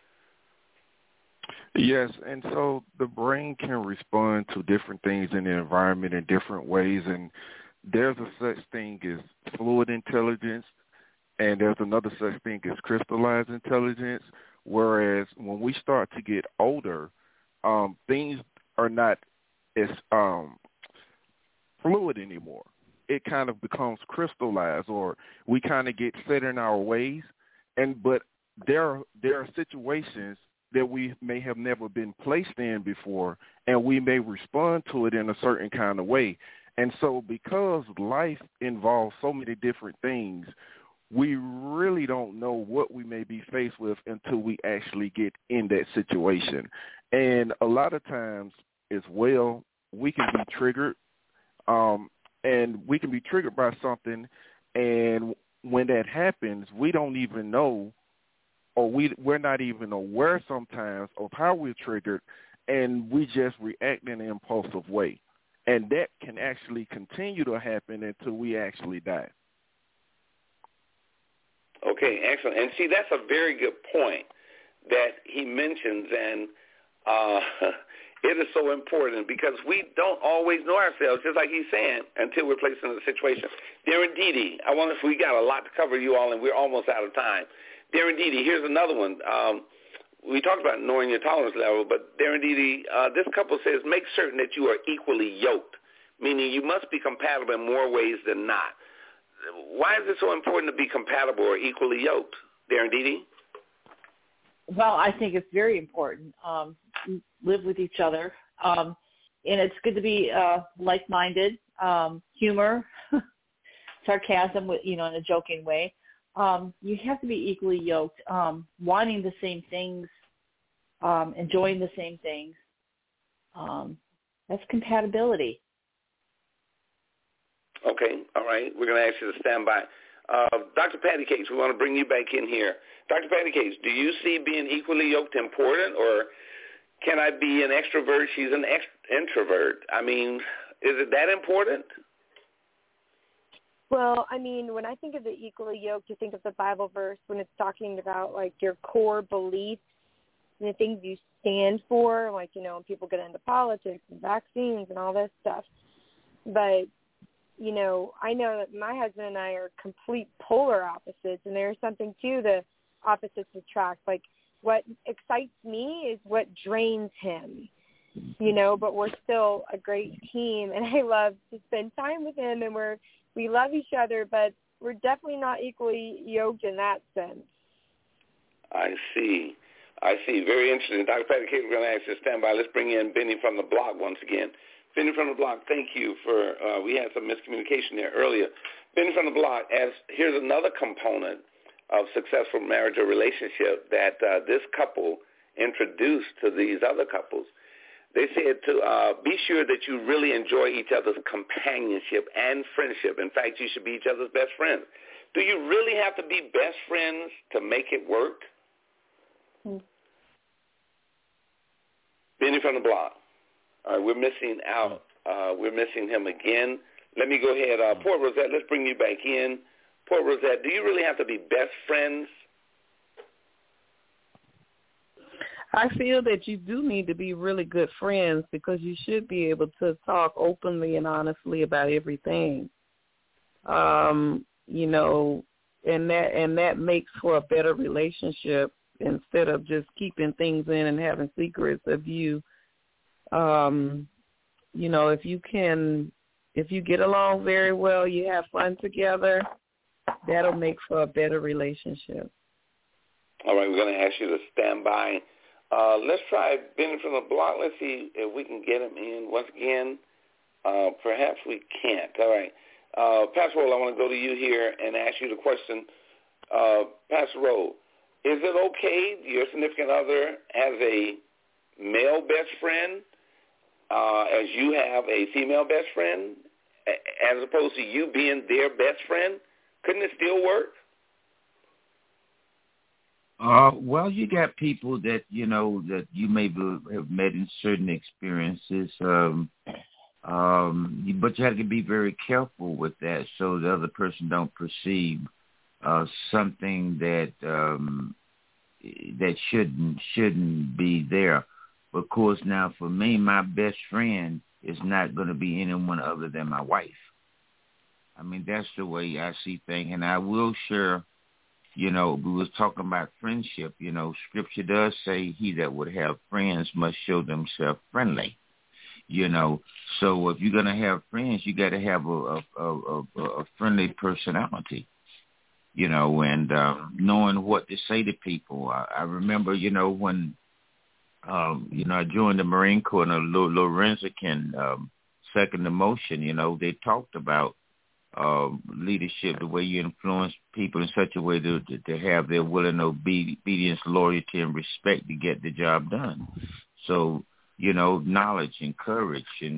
Yes, and so the brain can respond to different things in the environment in different ways, and there's a such thing as fluid intelligence, and there's another such thing as crystallized intelligence, whereas when we start to get older, um, things are not as um, fluid anymore. It kind of becomes crystallized, or we kind of get set in our ways, and but there are, there are situations that we may have never been placed in before, and we may respond to it in a certain kind of way. And so because life involves so many different things, we really don't know what we may be faced with until we actually get in that situation. And a lot of times as well, we can be triggered, um, and we can be triggered by something, and when that happens, we don't even know, or we, we're not even aware sometimes of how we're triggered, and we just react in an impulsive way. And that can actually continue to happen until we actually die. Okay, excellent. And see, that's a very good point that he mentions, and uh, it is so important because we don't always know ourselves, just like he's saying, until we're placed in a situation. Darren Dede, I wonder if we got a lot to cover, you all, and we're almost out of time. Darren Dede, here's another one. Um, we talked about knowing your tolerance level, but Darren Dede, uh, this couple says, make certain that you are equally yoked, meaning you must be compatible in more ways than not. Why is it so important to be compatible or equally yoked, Darren Dede? Well, I think it's very important. Um, live with each other, um, and it's good to be uh, like-minded. Um, humor, sarcasm, you know, in a joking way. Um, you have to be equally yoked, um, wanting the same things, um, enjoying the same things. Um, that's compatibility. Okay, all right. We're going to ask you to stand by. Uh, Doctor Patty Cakes, we want to bring you back in here. Doctor Patty Cakes, do you see being equally yoked important, or can I be an extrovert? She's an ext- introvert. I mean, is it that important? Well, I mean, when I think of the equally yoked, I think of the Bible verse when it's talking about, like, your core beliefs and the things you stand for, like, you know, when people get into politics and vaccines and all this stuff. But, you know, I know that my husband and I are complete polar opposites, and there's something to the opposites attract. Like, what excites me is what drains him, you know, but we're still a great team, and I love to spend time with him, and we're we love each other, but we're definitely not equally yoked in that sense. I see. I see. Very interesting. Doctor Patty Cakes, we're going to ask you to stand by. Let's bring in Benny from the block once again. Benny from the block, thank you for, uh, we had some miscommunication there earlier. Benny from the block, as here's another component of successful marriage or relationship that uh, this couple introduced to these other couples. They said to uh, be sure that you really enjoy each other's companionship and friendship. In fact, you should be each other's best friends. Do you really have to be best friends to make it work? Mm-hmm. Benny from the block. All right, we're missing out. Uh, we're missing him again. Let me go ahead. Uh, Port Rosette, let's bring you back in. Port Rosette, do you really have to be best friends? I feel that you do need to be really good friends because you should be able to talk openly and honestly about everything. Um, you know, and that and that makes for a better relationship instead of just keeping things in and having secrets of you. Um, you know, if you can, if you get along very well, you have fun together, that'll make for a better relationship. All right, we're going to ask you to stand by. Uh, let's try Benny from the block. Let's see if we can get him in once again. Uh, perhaps we can't. All right. Uh, Pastor Roll, I want to go to you here and ask you the question. Uh, Pastor Roll, is it okay your significant other has a male best friend uh, as you have a female best friend, as opposed to you being their best friend? Couldn't it still work? Uh, well, you got people that, you know, that you may have met in certain experiences, um, um, but you have to be very careful with that so the other person don't perceive uh, something that um, that shouldn't shouldn't be there. But of course, now for me, my best friend is not going to be anyone other than my wife. I mean, that's the way I see things, and I will share. You know, we was talking about friendship. You know, Scripture does say he that would have friends must show themselves friendly. You know, so if you're going to have friends, you got to have a, a, a, a friendly personality, you know, and uh, knowing what to say to people. I, I remember, you know, when, um, you know, I joined the Marine Corps and a Lorenzican um, second emotion, you know, they talked about Uh, leadership, the way you influence people in such a way to, to, to have their will and obedience, loyalty, and respect to get the job done. So, you know, knowledge and courage and,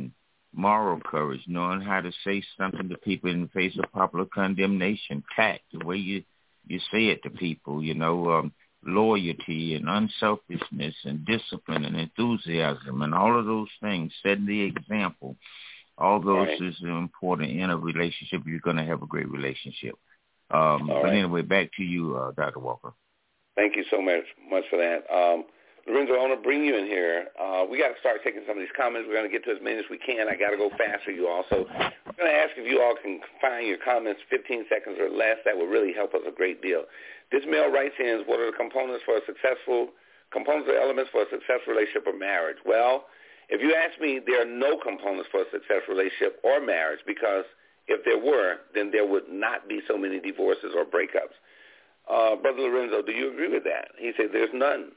moral courage, knowing how to say something to people in the face of popular condemnation, tact, the way you, you say it to people, you know, um, loyalty and unselfishness and discipline and enthusiasm and all of those things, setting the example. All those right. is important in a relationship if you're going to have a great relationship. Um, but right. anyway, back to you, uh, Doctor Walker. Thank you so much much for that. Um, Lorenzo, I want to bring you in here. Uh, we got to start taking some of these comments. We're going to get to as many as we can. I got to go faster, you all. So I'm going to ask if you all can confine your comments fifteen seconds or less. That would really help us a great deal. This male writes in, what are the components for a successful, components or elements for a successful relationship or marriage? Well, if you ask me, there are no components for a successful relationship or marriage, because if there were, then there would not be so many divorces or breakups. Uh, Brother Lorenzo, do you agree with that? He said there's none.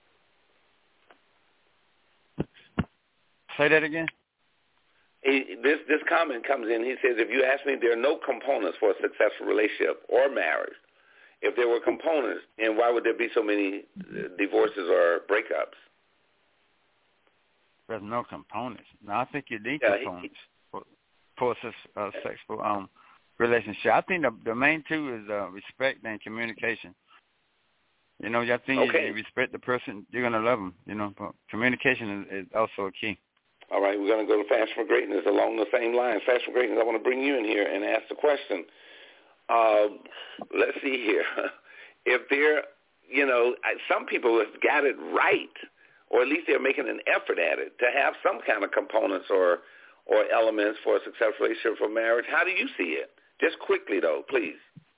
Say that again. He, this this comment comes in. He says, if you ask me, there are no components for a successful relationship or marriage. If there were components, then why would there be so many divorces or breakups? There's no components. No, I think you need yeah, components he, for, for a uh, sexual um, relationship. I think the, the main two is uh, respect and communication. You know, I think okay. you, you respect the person, you're going to love them. You know, but communication is, is also a key. All right, we're going to go to Fast for Greatness along the same lines. Fast for Greatness, I want to bring you in here and ask the question. Uh, let's see here. If there, you know, some people have got it right, or at least they're making an effort at it, to have some kind of components or or elements for a successful relationship for marriage. How do you see it? Just quickly, though, please.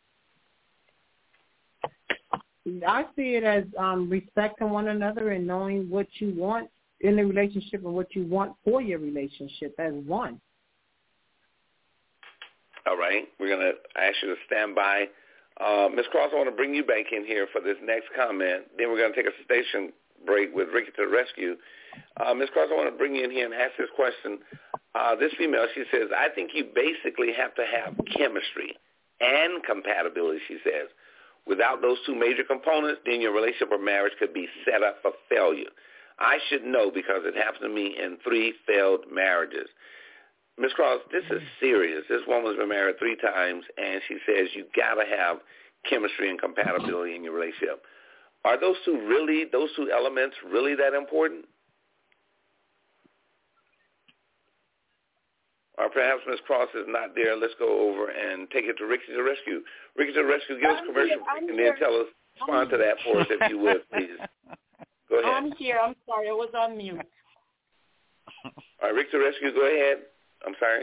I see it as um, respecting one another and knowing what you want in the relationship and what you want for your relationship as one. All right. We're going to ask you to stand by. Uh, Miz Cross, I want to bring you back in here for this next comment. Then we're going to take a station break with Ricky to the rescue. Uh, Miz Cross, I want to bring you in here and ask this question. Uh, this female, she says, I think you basically have to have chemistry and compatibility, she says. Without those two major components, then your relationship or marriage could be set up for failure. I should know because it happened to me in three failed marriages. Miz Cross, this is serious. This woman's been married three times, and she says you got to have chemistry and compatibility in your relationship. Are those two really, those two elements really that important? Or perhaps Miz Cross is not there. Let's go over and take it to Ricky to the rescue. Ricky to the rescue, give us a commercial break and then tell us, respond to that for us if you would, please. Go ahead. I'm here. I'm sorry. I was on mute. All right, Ricky to the rescue, go ahead. I'm sorry.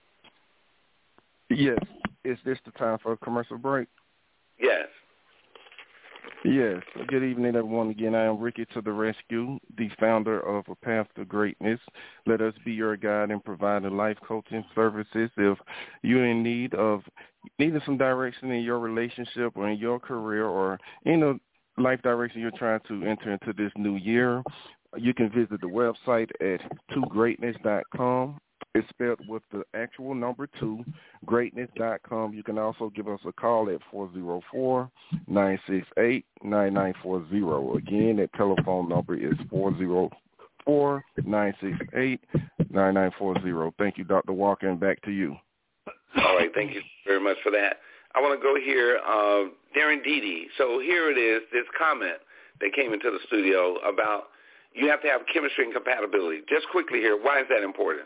Yes. Is this the time for a commercial break? Yes. Yes. Good evening, everyone. Again, I am Ricky to the rescue, the founder of A Path to Greatness. Let us be your guide in providing life coaching services. If you're in need of needing some direction in your relationship or in your career or in a life direction you're trying to enter into this new year, you can visit the website at two greatness dot com. It's spelled with the actual number two, greatness dot com. You can also give us a call at four oh four, nine six eight, nine nine four oh. Again, that telephone number is four oh four, nine six eight, nine nine four oh. Thank you, Doctor Walker, and back to you. All right, thank you very much for that. I want to go here, uh, Darren Dede. So here it is, this comment that came into the studio about you have to have chemistry and compatibility. Just quickly here, why is that important?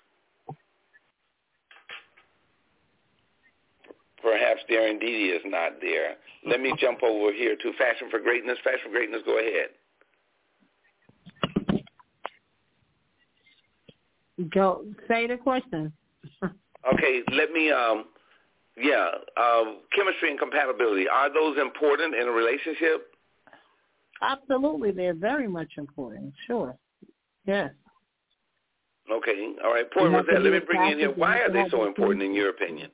Perhaps Darren Dede is not there. Let me jump over here to Fashion for Greatness. Fashion for Greatness, go ahead. Go say the question. Okay, let me, um, yeah, uh, chemistry and compatibility. Are those important in a relationship? Absolutely. They're very much important. Sure. Yes. Okay. All right. Poor Rosette, let me bring you in here. Why are they so important in your opinion?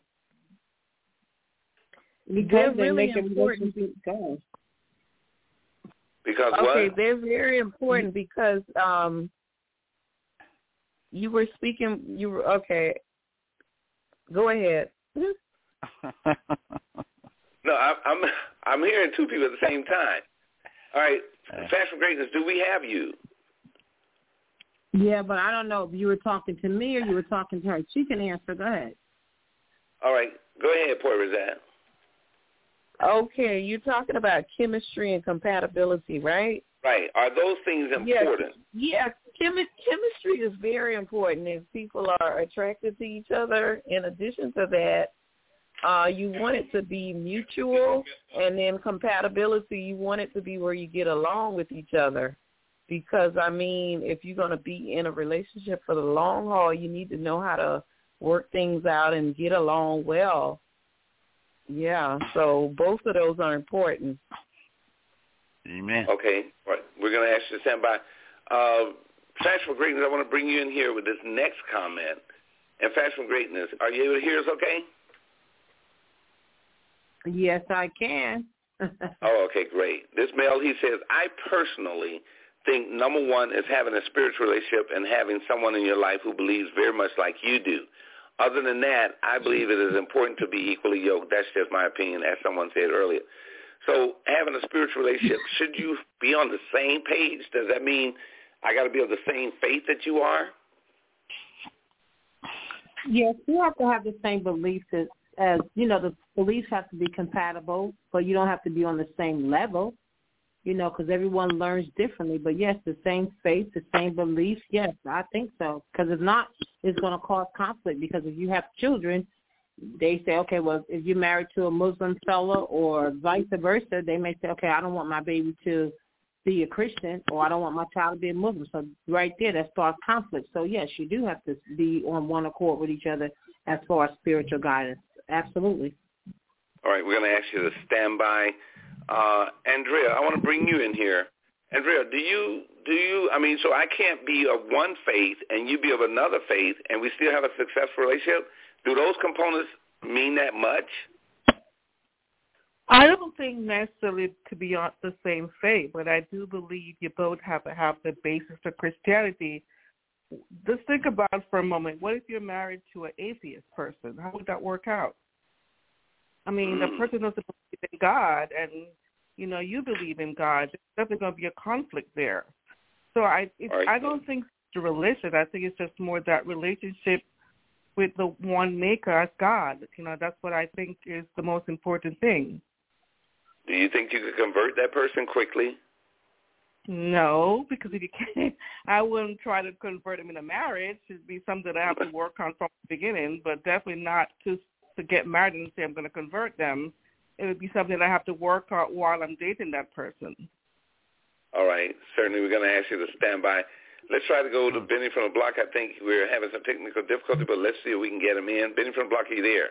Because they're they really make important. Go. Because okay, what? they're very important because um, you were speaking. You were okay. Go ahead. No, I, I'm I'm hearing two people at the same time. All right, Fashion for Greatness. Do we have you? Yeah, but I don't know if you were talking to me or you were talking to her. She can answer. Go ahead. All right. Go ahead, Port Rosette. Okay, you're talking about chemistry and compatibility, right? Right. Are those things important? Yes, yeah. Chemi- chemistry is very important if people are attracted to each other. In addition to that, uh, you want it to be mutual, and then compatibility, you want it to be where you get along with each other. Because, I mean, if you're going to be in a relationship for the long haul, you need to know how to work things out and get along well. Yeah, so both of those are important. Amen. Okay, right. We're going to ask you to stand by. Uh, Fashionable Greatness, I want to bring you in here with this next comment. And Fashionable Greatness, are you able to hear us okay? Yes, I can. Oh, okay, great. This male, he says, I personally think number one is having a spiritual relationship and having someone in your life who believes very much like you do. Other than that, I believe it is important to be equally yoked. That's just my opinion, as someone said earlier. So having a spiritual relationship, should you be on the same page? Does that mean I got to be of the same faith that you are? Yes, you have to have the same beliefs as, as, you know, the beliefs have to be compatible, but you don't have to be on the same level, you know, because everyone learns differently. But, yes, the same faith, the same beliefs, yes, I think so. Because if not, it's going to cause conflict, because if you have children, they say, okay, well, if you're married to a Muslim fella or vice versa, they may say, okay, I don't want my baby to be a Christian, or I don't want my child to be a Muslim. So right there, that starts conflict. So, yes, you do have to be on one accord with each other as far as spiritual guidance. Absolutely. All right, we're going to ask you to stand by. Uh, Andrea, I want to bring you in here. Andrea, do you, do you, I mean, so I can't be of one faith and you be of another faith and we still have a successful relationship? Do those components mean that much? I don't think necessarily to be on the same faith, but I do believe you both have to have the basis of Christianity. Just think about it for a moment. What if you're married to an atheist person? How would that work out? I mean, the person doesn't believe in God, and, you know, you believe in God. There's definitely going to be a conflict there. So I it, right. I don't think it's religion. I think it's just more that relationship with the one maker as God. You know, that's what I think is the most important thing. Do you think you could convert that person quickly? No, because if you can't, I wouldn't try to convert them in a marriage. It'd be something that I have to work on from the beginning, but definitely not to to get married and say I'm going to convert them. It would be something that I have to work on while I'm dating that person. All right. Certainly we're going to ask you to stand by. Let's try to go to Benny from the block. I think we're having some technical difficulty, but let's see if we can get him in. Benny from the block, are you there?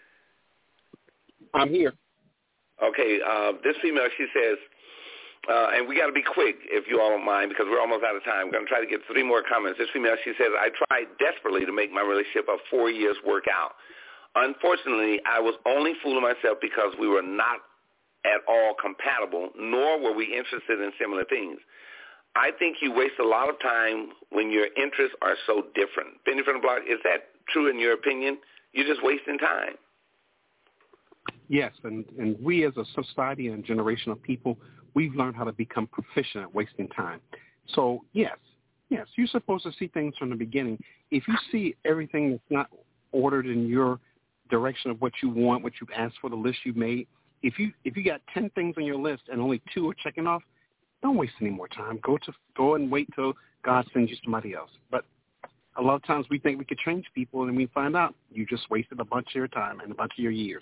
I'm here. Okay. Uh, this female, she says, uh, and we got to be quick if you all don't mind because we're almost out of time. We're going to try to get three more comments. This female, she says, I tried desperately to make my relationship of four years work out. Unfortunately, I was only fooling myself because we were not at all compatible, nor were we interested in similar things. I think you waste a lot of time when your interests are so different. Benny from the block, is that true in your opinion? You're just wasting time. Yes, and, and we as a society and generation of people, we've learned how to become proficient at wasting time. So, yes, yes, you're supposed to see things from the beginning. If you see everything that's not ordered in your direction of what you want, what you've asked for, the list you made, if you if you got ten things on your list and only two are checking off, don't waste any more time. Go to go and wait till God sends you somebody else. But a lot of times we think we could change people, and we find out you just wasted a bunch of your time and a bunch of your years.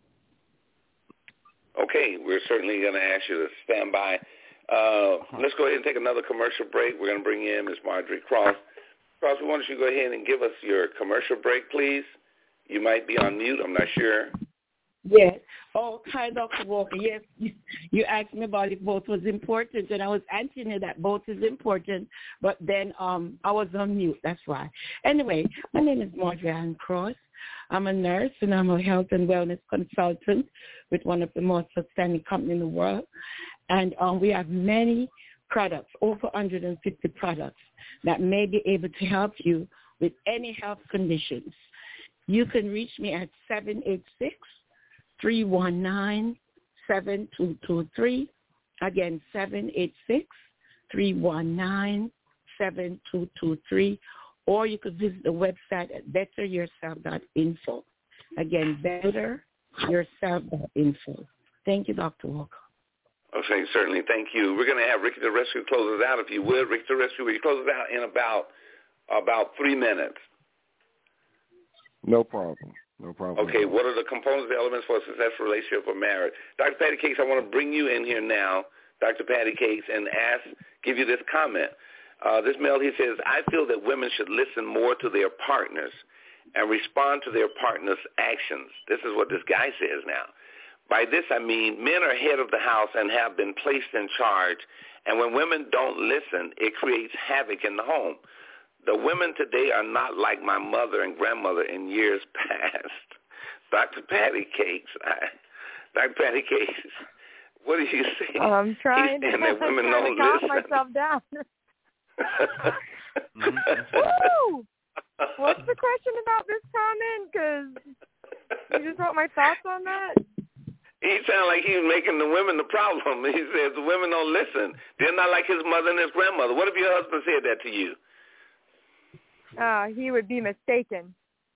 Okay, we're certainly going to ask you to stand by. Uh, let's go ahead and take another commercial break. We're going to bring in Miz Marjorie Cross. Cross, we want you to go ahead and give us your commercial break, please. You might be on mute. I'm not sure. Yes. Oh, hi, Doctor Walker. Yes, you, you asked me about if both was important, and I was answering you that both is important, but then um, I was on mute. That's why. Anyway, my name is Marjorie Ann Cross. I'm a nurse, and I'm a health and wellness consultant with one of the most outstanding companies in the world. And um, we have many products, over one hundred fifty products, that may be able to help you with any health conditions. You can reach me at seven eight six, three one nine, seven two two three. Again, seven eight six, three one nine, seven two two three, or you could visit the website at better yourself dot info. Again, better yourself dot info. Thank you, Doctor Walker. Okay, certainly. Thank you. We're going to have Ricky the Rescue close us out, if you would. Ricky the Rescue, will you close us out in about about three minutes? No problem. No problem. Okay, what are the components, the elements for a successful relationship or marriage? Doctor Patty Cakes, I want to bring you in here now, Doctor Patty Cakes, and ask, give you this comment. Uh, this male, he says, I feel that women should listen more to their partners and respond to their partner's actions. This is what this guy says now. By this, I mean men are head of the house and have been placed in charge, and when women don't listen, it creates havoc in the home. The women today are not like my mother and grandmother in years past. Doctor Patty Cakes, I, Doctor Patty Cakes, what do you say? I'm trying, He's saying that women I'm trying don't to calm listen. myself down. Woo! What's the question about this comment? Because you just want my thoughts on that? He sounded like he was making the women the problem. He says the women don't listen. They're not like his mother and his grandmother. What if your husband said that to you? Uh, he would be mistaken.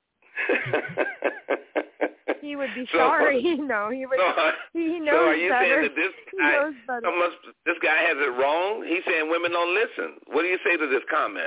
He would be so, sorry. No, he would. So, he knows so are you better. saying that this guy, knows better. must, this guy has it wrong? He's saying women don't listen. What do you say to this comment?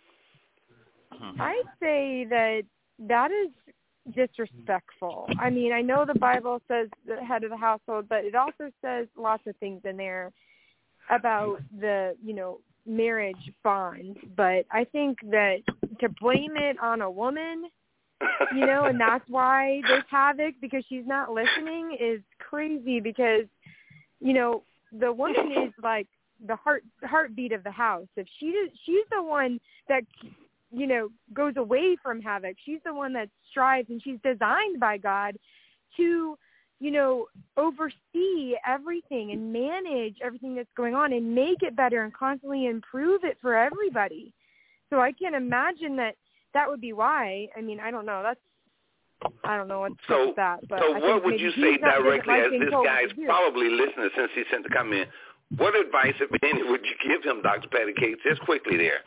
I say that that is disrespectful. I mean, I know the Bible says the head of the household, but it also says lots of things in there about the, you know, marriage bond. But I think that to blame it on a woman, you know, and that's why there's havoc because she's not listening is crazy because, you know, the woman is like the heart heartbeat of the house. If she is, she's the one that, you know, goes away from havoc. She's the one that strives, and she's designed by God to, you know, oversee everything and manage everything that's going on and make it better and constantly improve it for everybody. So I can't imagine that that would be why. I mean, I don't know. That's, I don't know what's so, up with that. But so I what think would you he's say not- directly, like as being this told guy's what to do. probably listening since he sent the comment? What advice, if any, would you give him, Doctor Patty Cakes, just quickly there?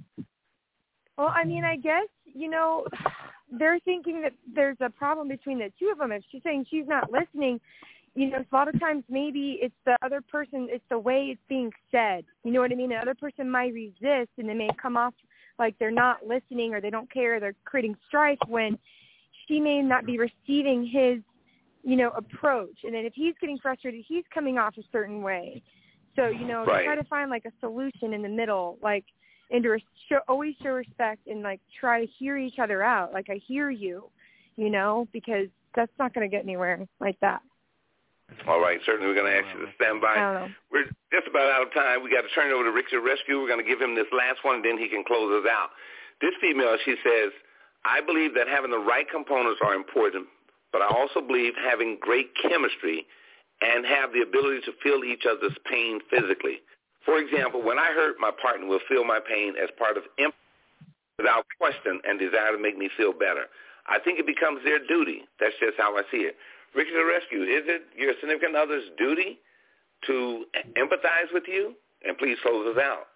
Well, I mean, I guess, you know, they're thinking that there's a problem between the two of them. If she's saying she's not listening, you know, a lot of times maybe it's the other person, it's the way it's being said. You know what I mean? The other person might resist, and they may come off like they're not listening or they don't care, they're creating strife when she may not be receiving his, you know, approach. And then if he's getting frustrated, he's coming off a certain way. So, you know, Right. try to find like a solution in the middle, like, and to show, always show respect and like try to hear each other out. Like, I hear you, you know, because that's not going to get anywhere like that. All right, certainly we're going to ask you to stand by. I don't know. We're just about out of time. We got to turn it over to Ricky the Rescue. We're going to give him this last one, and then he can close us out. This female, she says, I believe that having the right components are important, but I also believe having great chemistry and have the ability to feel each other's pain physically. For example, when I hurt, my partner will feel my pain as part of empathy without question and desire to make me feel better. I think it becomes their duty. That's just how I see it. Ricky the Rescue, is it your significant other's duty to empathize with you? And please close us out.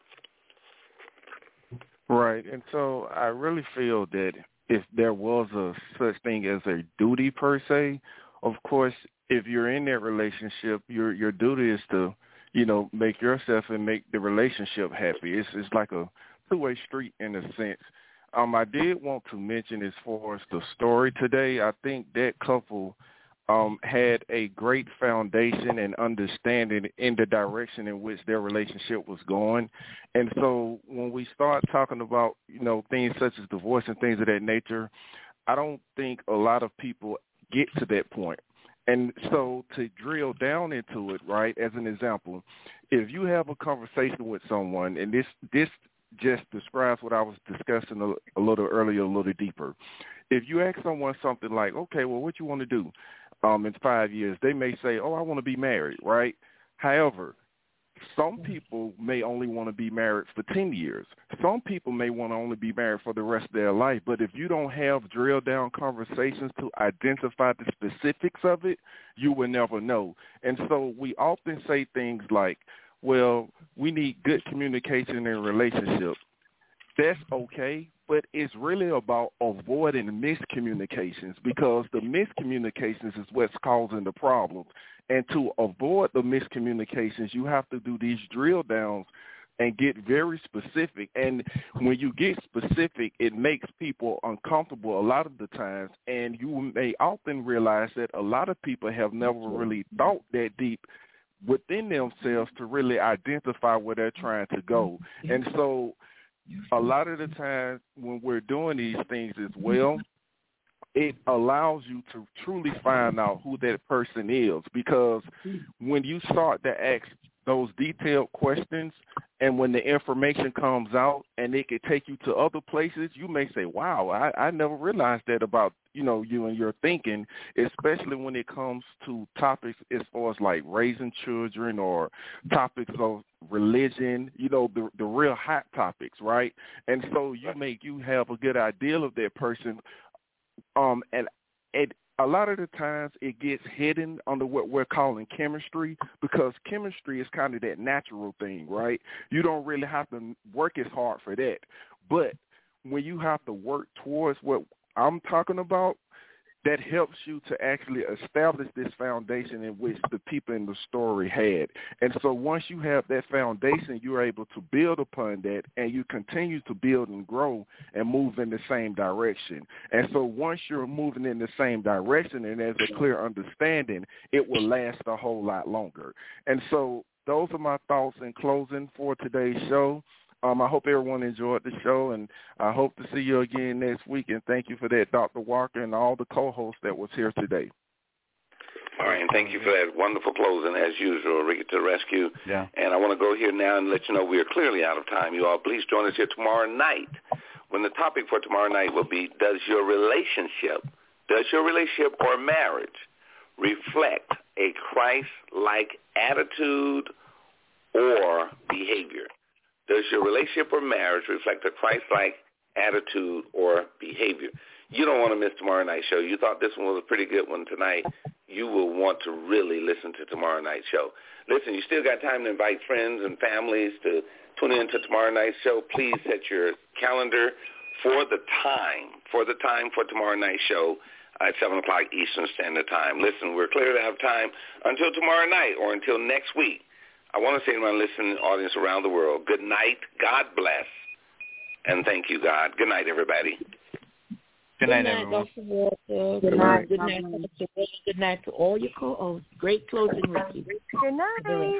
Right. And so I really feel that if there was a such thing as a duty per se, of course, if you're in that relationship, your your duty is to, you know, make yourself and make the relationship happy. It's it's like a two-way street in a sense. Um, I did want to mention as far as the story today, I think that couple um, had a great foundation and understanding in the direction in which their relationship was going. And so when we start talking about, you know, things such as divorce and things of that nature, I don't think a lot of people get to that point. And so to drill down into it, right, as an example, if you have a conversation with someone, and this this just describes what I was discussing a, a little earlier, a little deeper. If you ask someone something like, okay, well, what you want to do um, in five years, they may say, oh, I want to be married, right? However, some people may only want to be married for ten years. Some people may want to only be married for the rest of their life. But if you don't have drilled down conversations to identify the specifics of it, you will never know. And so we often say things like, well, we need good communication in a relationship. that's okay, but it's really about avoiding miscommunications, because the miscommunications is what's causing the problems. And to avoid the miscommunications, you have to do these drill downs and get very specific. And when you get specific, it makes people uncomfortable a lot of the times. And you may often realize that a lot of people have never really thought that deep within themselves to really identify where they're trying to go. And so a lot of the times when we're doing these things as well, it allows you to truly find out who that person is, because when you start to ask those detailed questions, and when the information comes out and it could take you to other places, you may say, wow, I, I never realized that about, you know, you and your thinking, especially when it comes to topics as far as like raising children or topics of religion, you know, the the real hot topics, right? And so you make you have a good idea of that person. Um, and it, a lot of the times it gets hidden under what we're calling chemistry, because chemistry is kind of that natural thing, right? You don't really have to work as hard for that. But when you have to work towards what I'm talking about, that helps you to actually establish this foundation in which the people in the story had. And so once you have that foundation, you're able to build upon that, and you continue to build and grow and move in the same direction. And so once you're moving in the same direction and there's a clear understanding, it will last a whole lot longer. And so those are my thoughts in closing for today's show. Um, I hope everyone enjoyed the show, and I hope to see you again next week. And thank you for that, Doctor Walker, and all the co-hosts that was here today. All right, and thank you for that wonderful closing, as usual, Ricky to the rescue. Yeah. And I want to go here now and let you know we are clearly out of time. You all, please join us here tomorrow night, when the topic for tomorrow night will be, does your relationship, does your relationship or marriage reflect a Christ-like attitude or behavior? Does your relationship or marriage reflect a Christ-like attitude or behavior? You don't want to miss tomorrow night's show. You thought this one was a pretty good one tonight. You will want to really listen to tomorrow night's show. Listen, you still got time to invite friends and families to tune in to tomorrow night's show. Please set your calendar for the time, for the time for tomorrow night's show at seven o'clock Eastern Standard Time. Listen, we're clear to have time until tomorrow night or until next week. I want to say to my listening audience around the world, good night, God bless, and thank you, God. Good night, everybody. Good night, everyone. Doctor Walter. Good night, good night, Doctor Walter. Good night to all your co-hosts. Great closing, Ricky. Good night.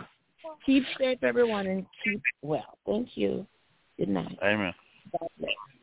Keep safe, everyone, and keep well. Thank you. Good night. Amen. God bless.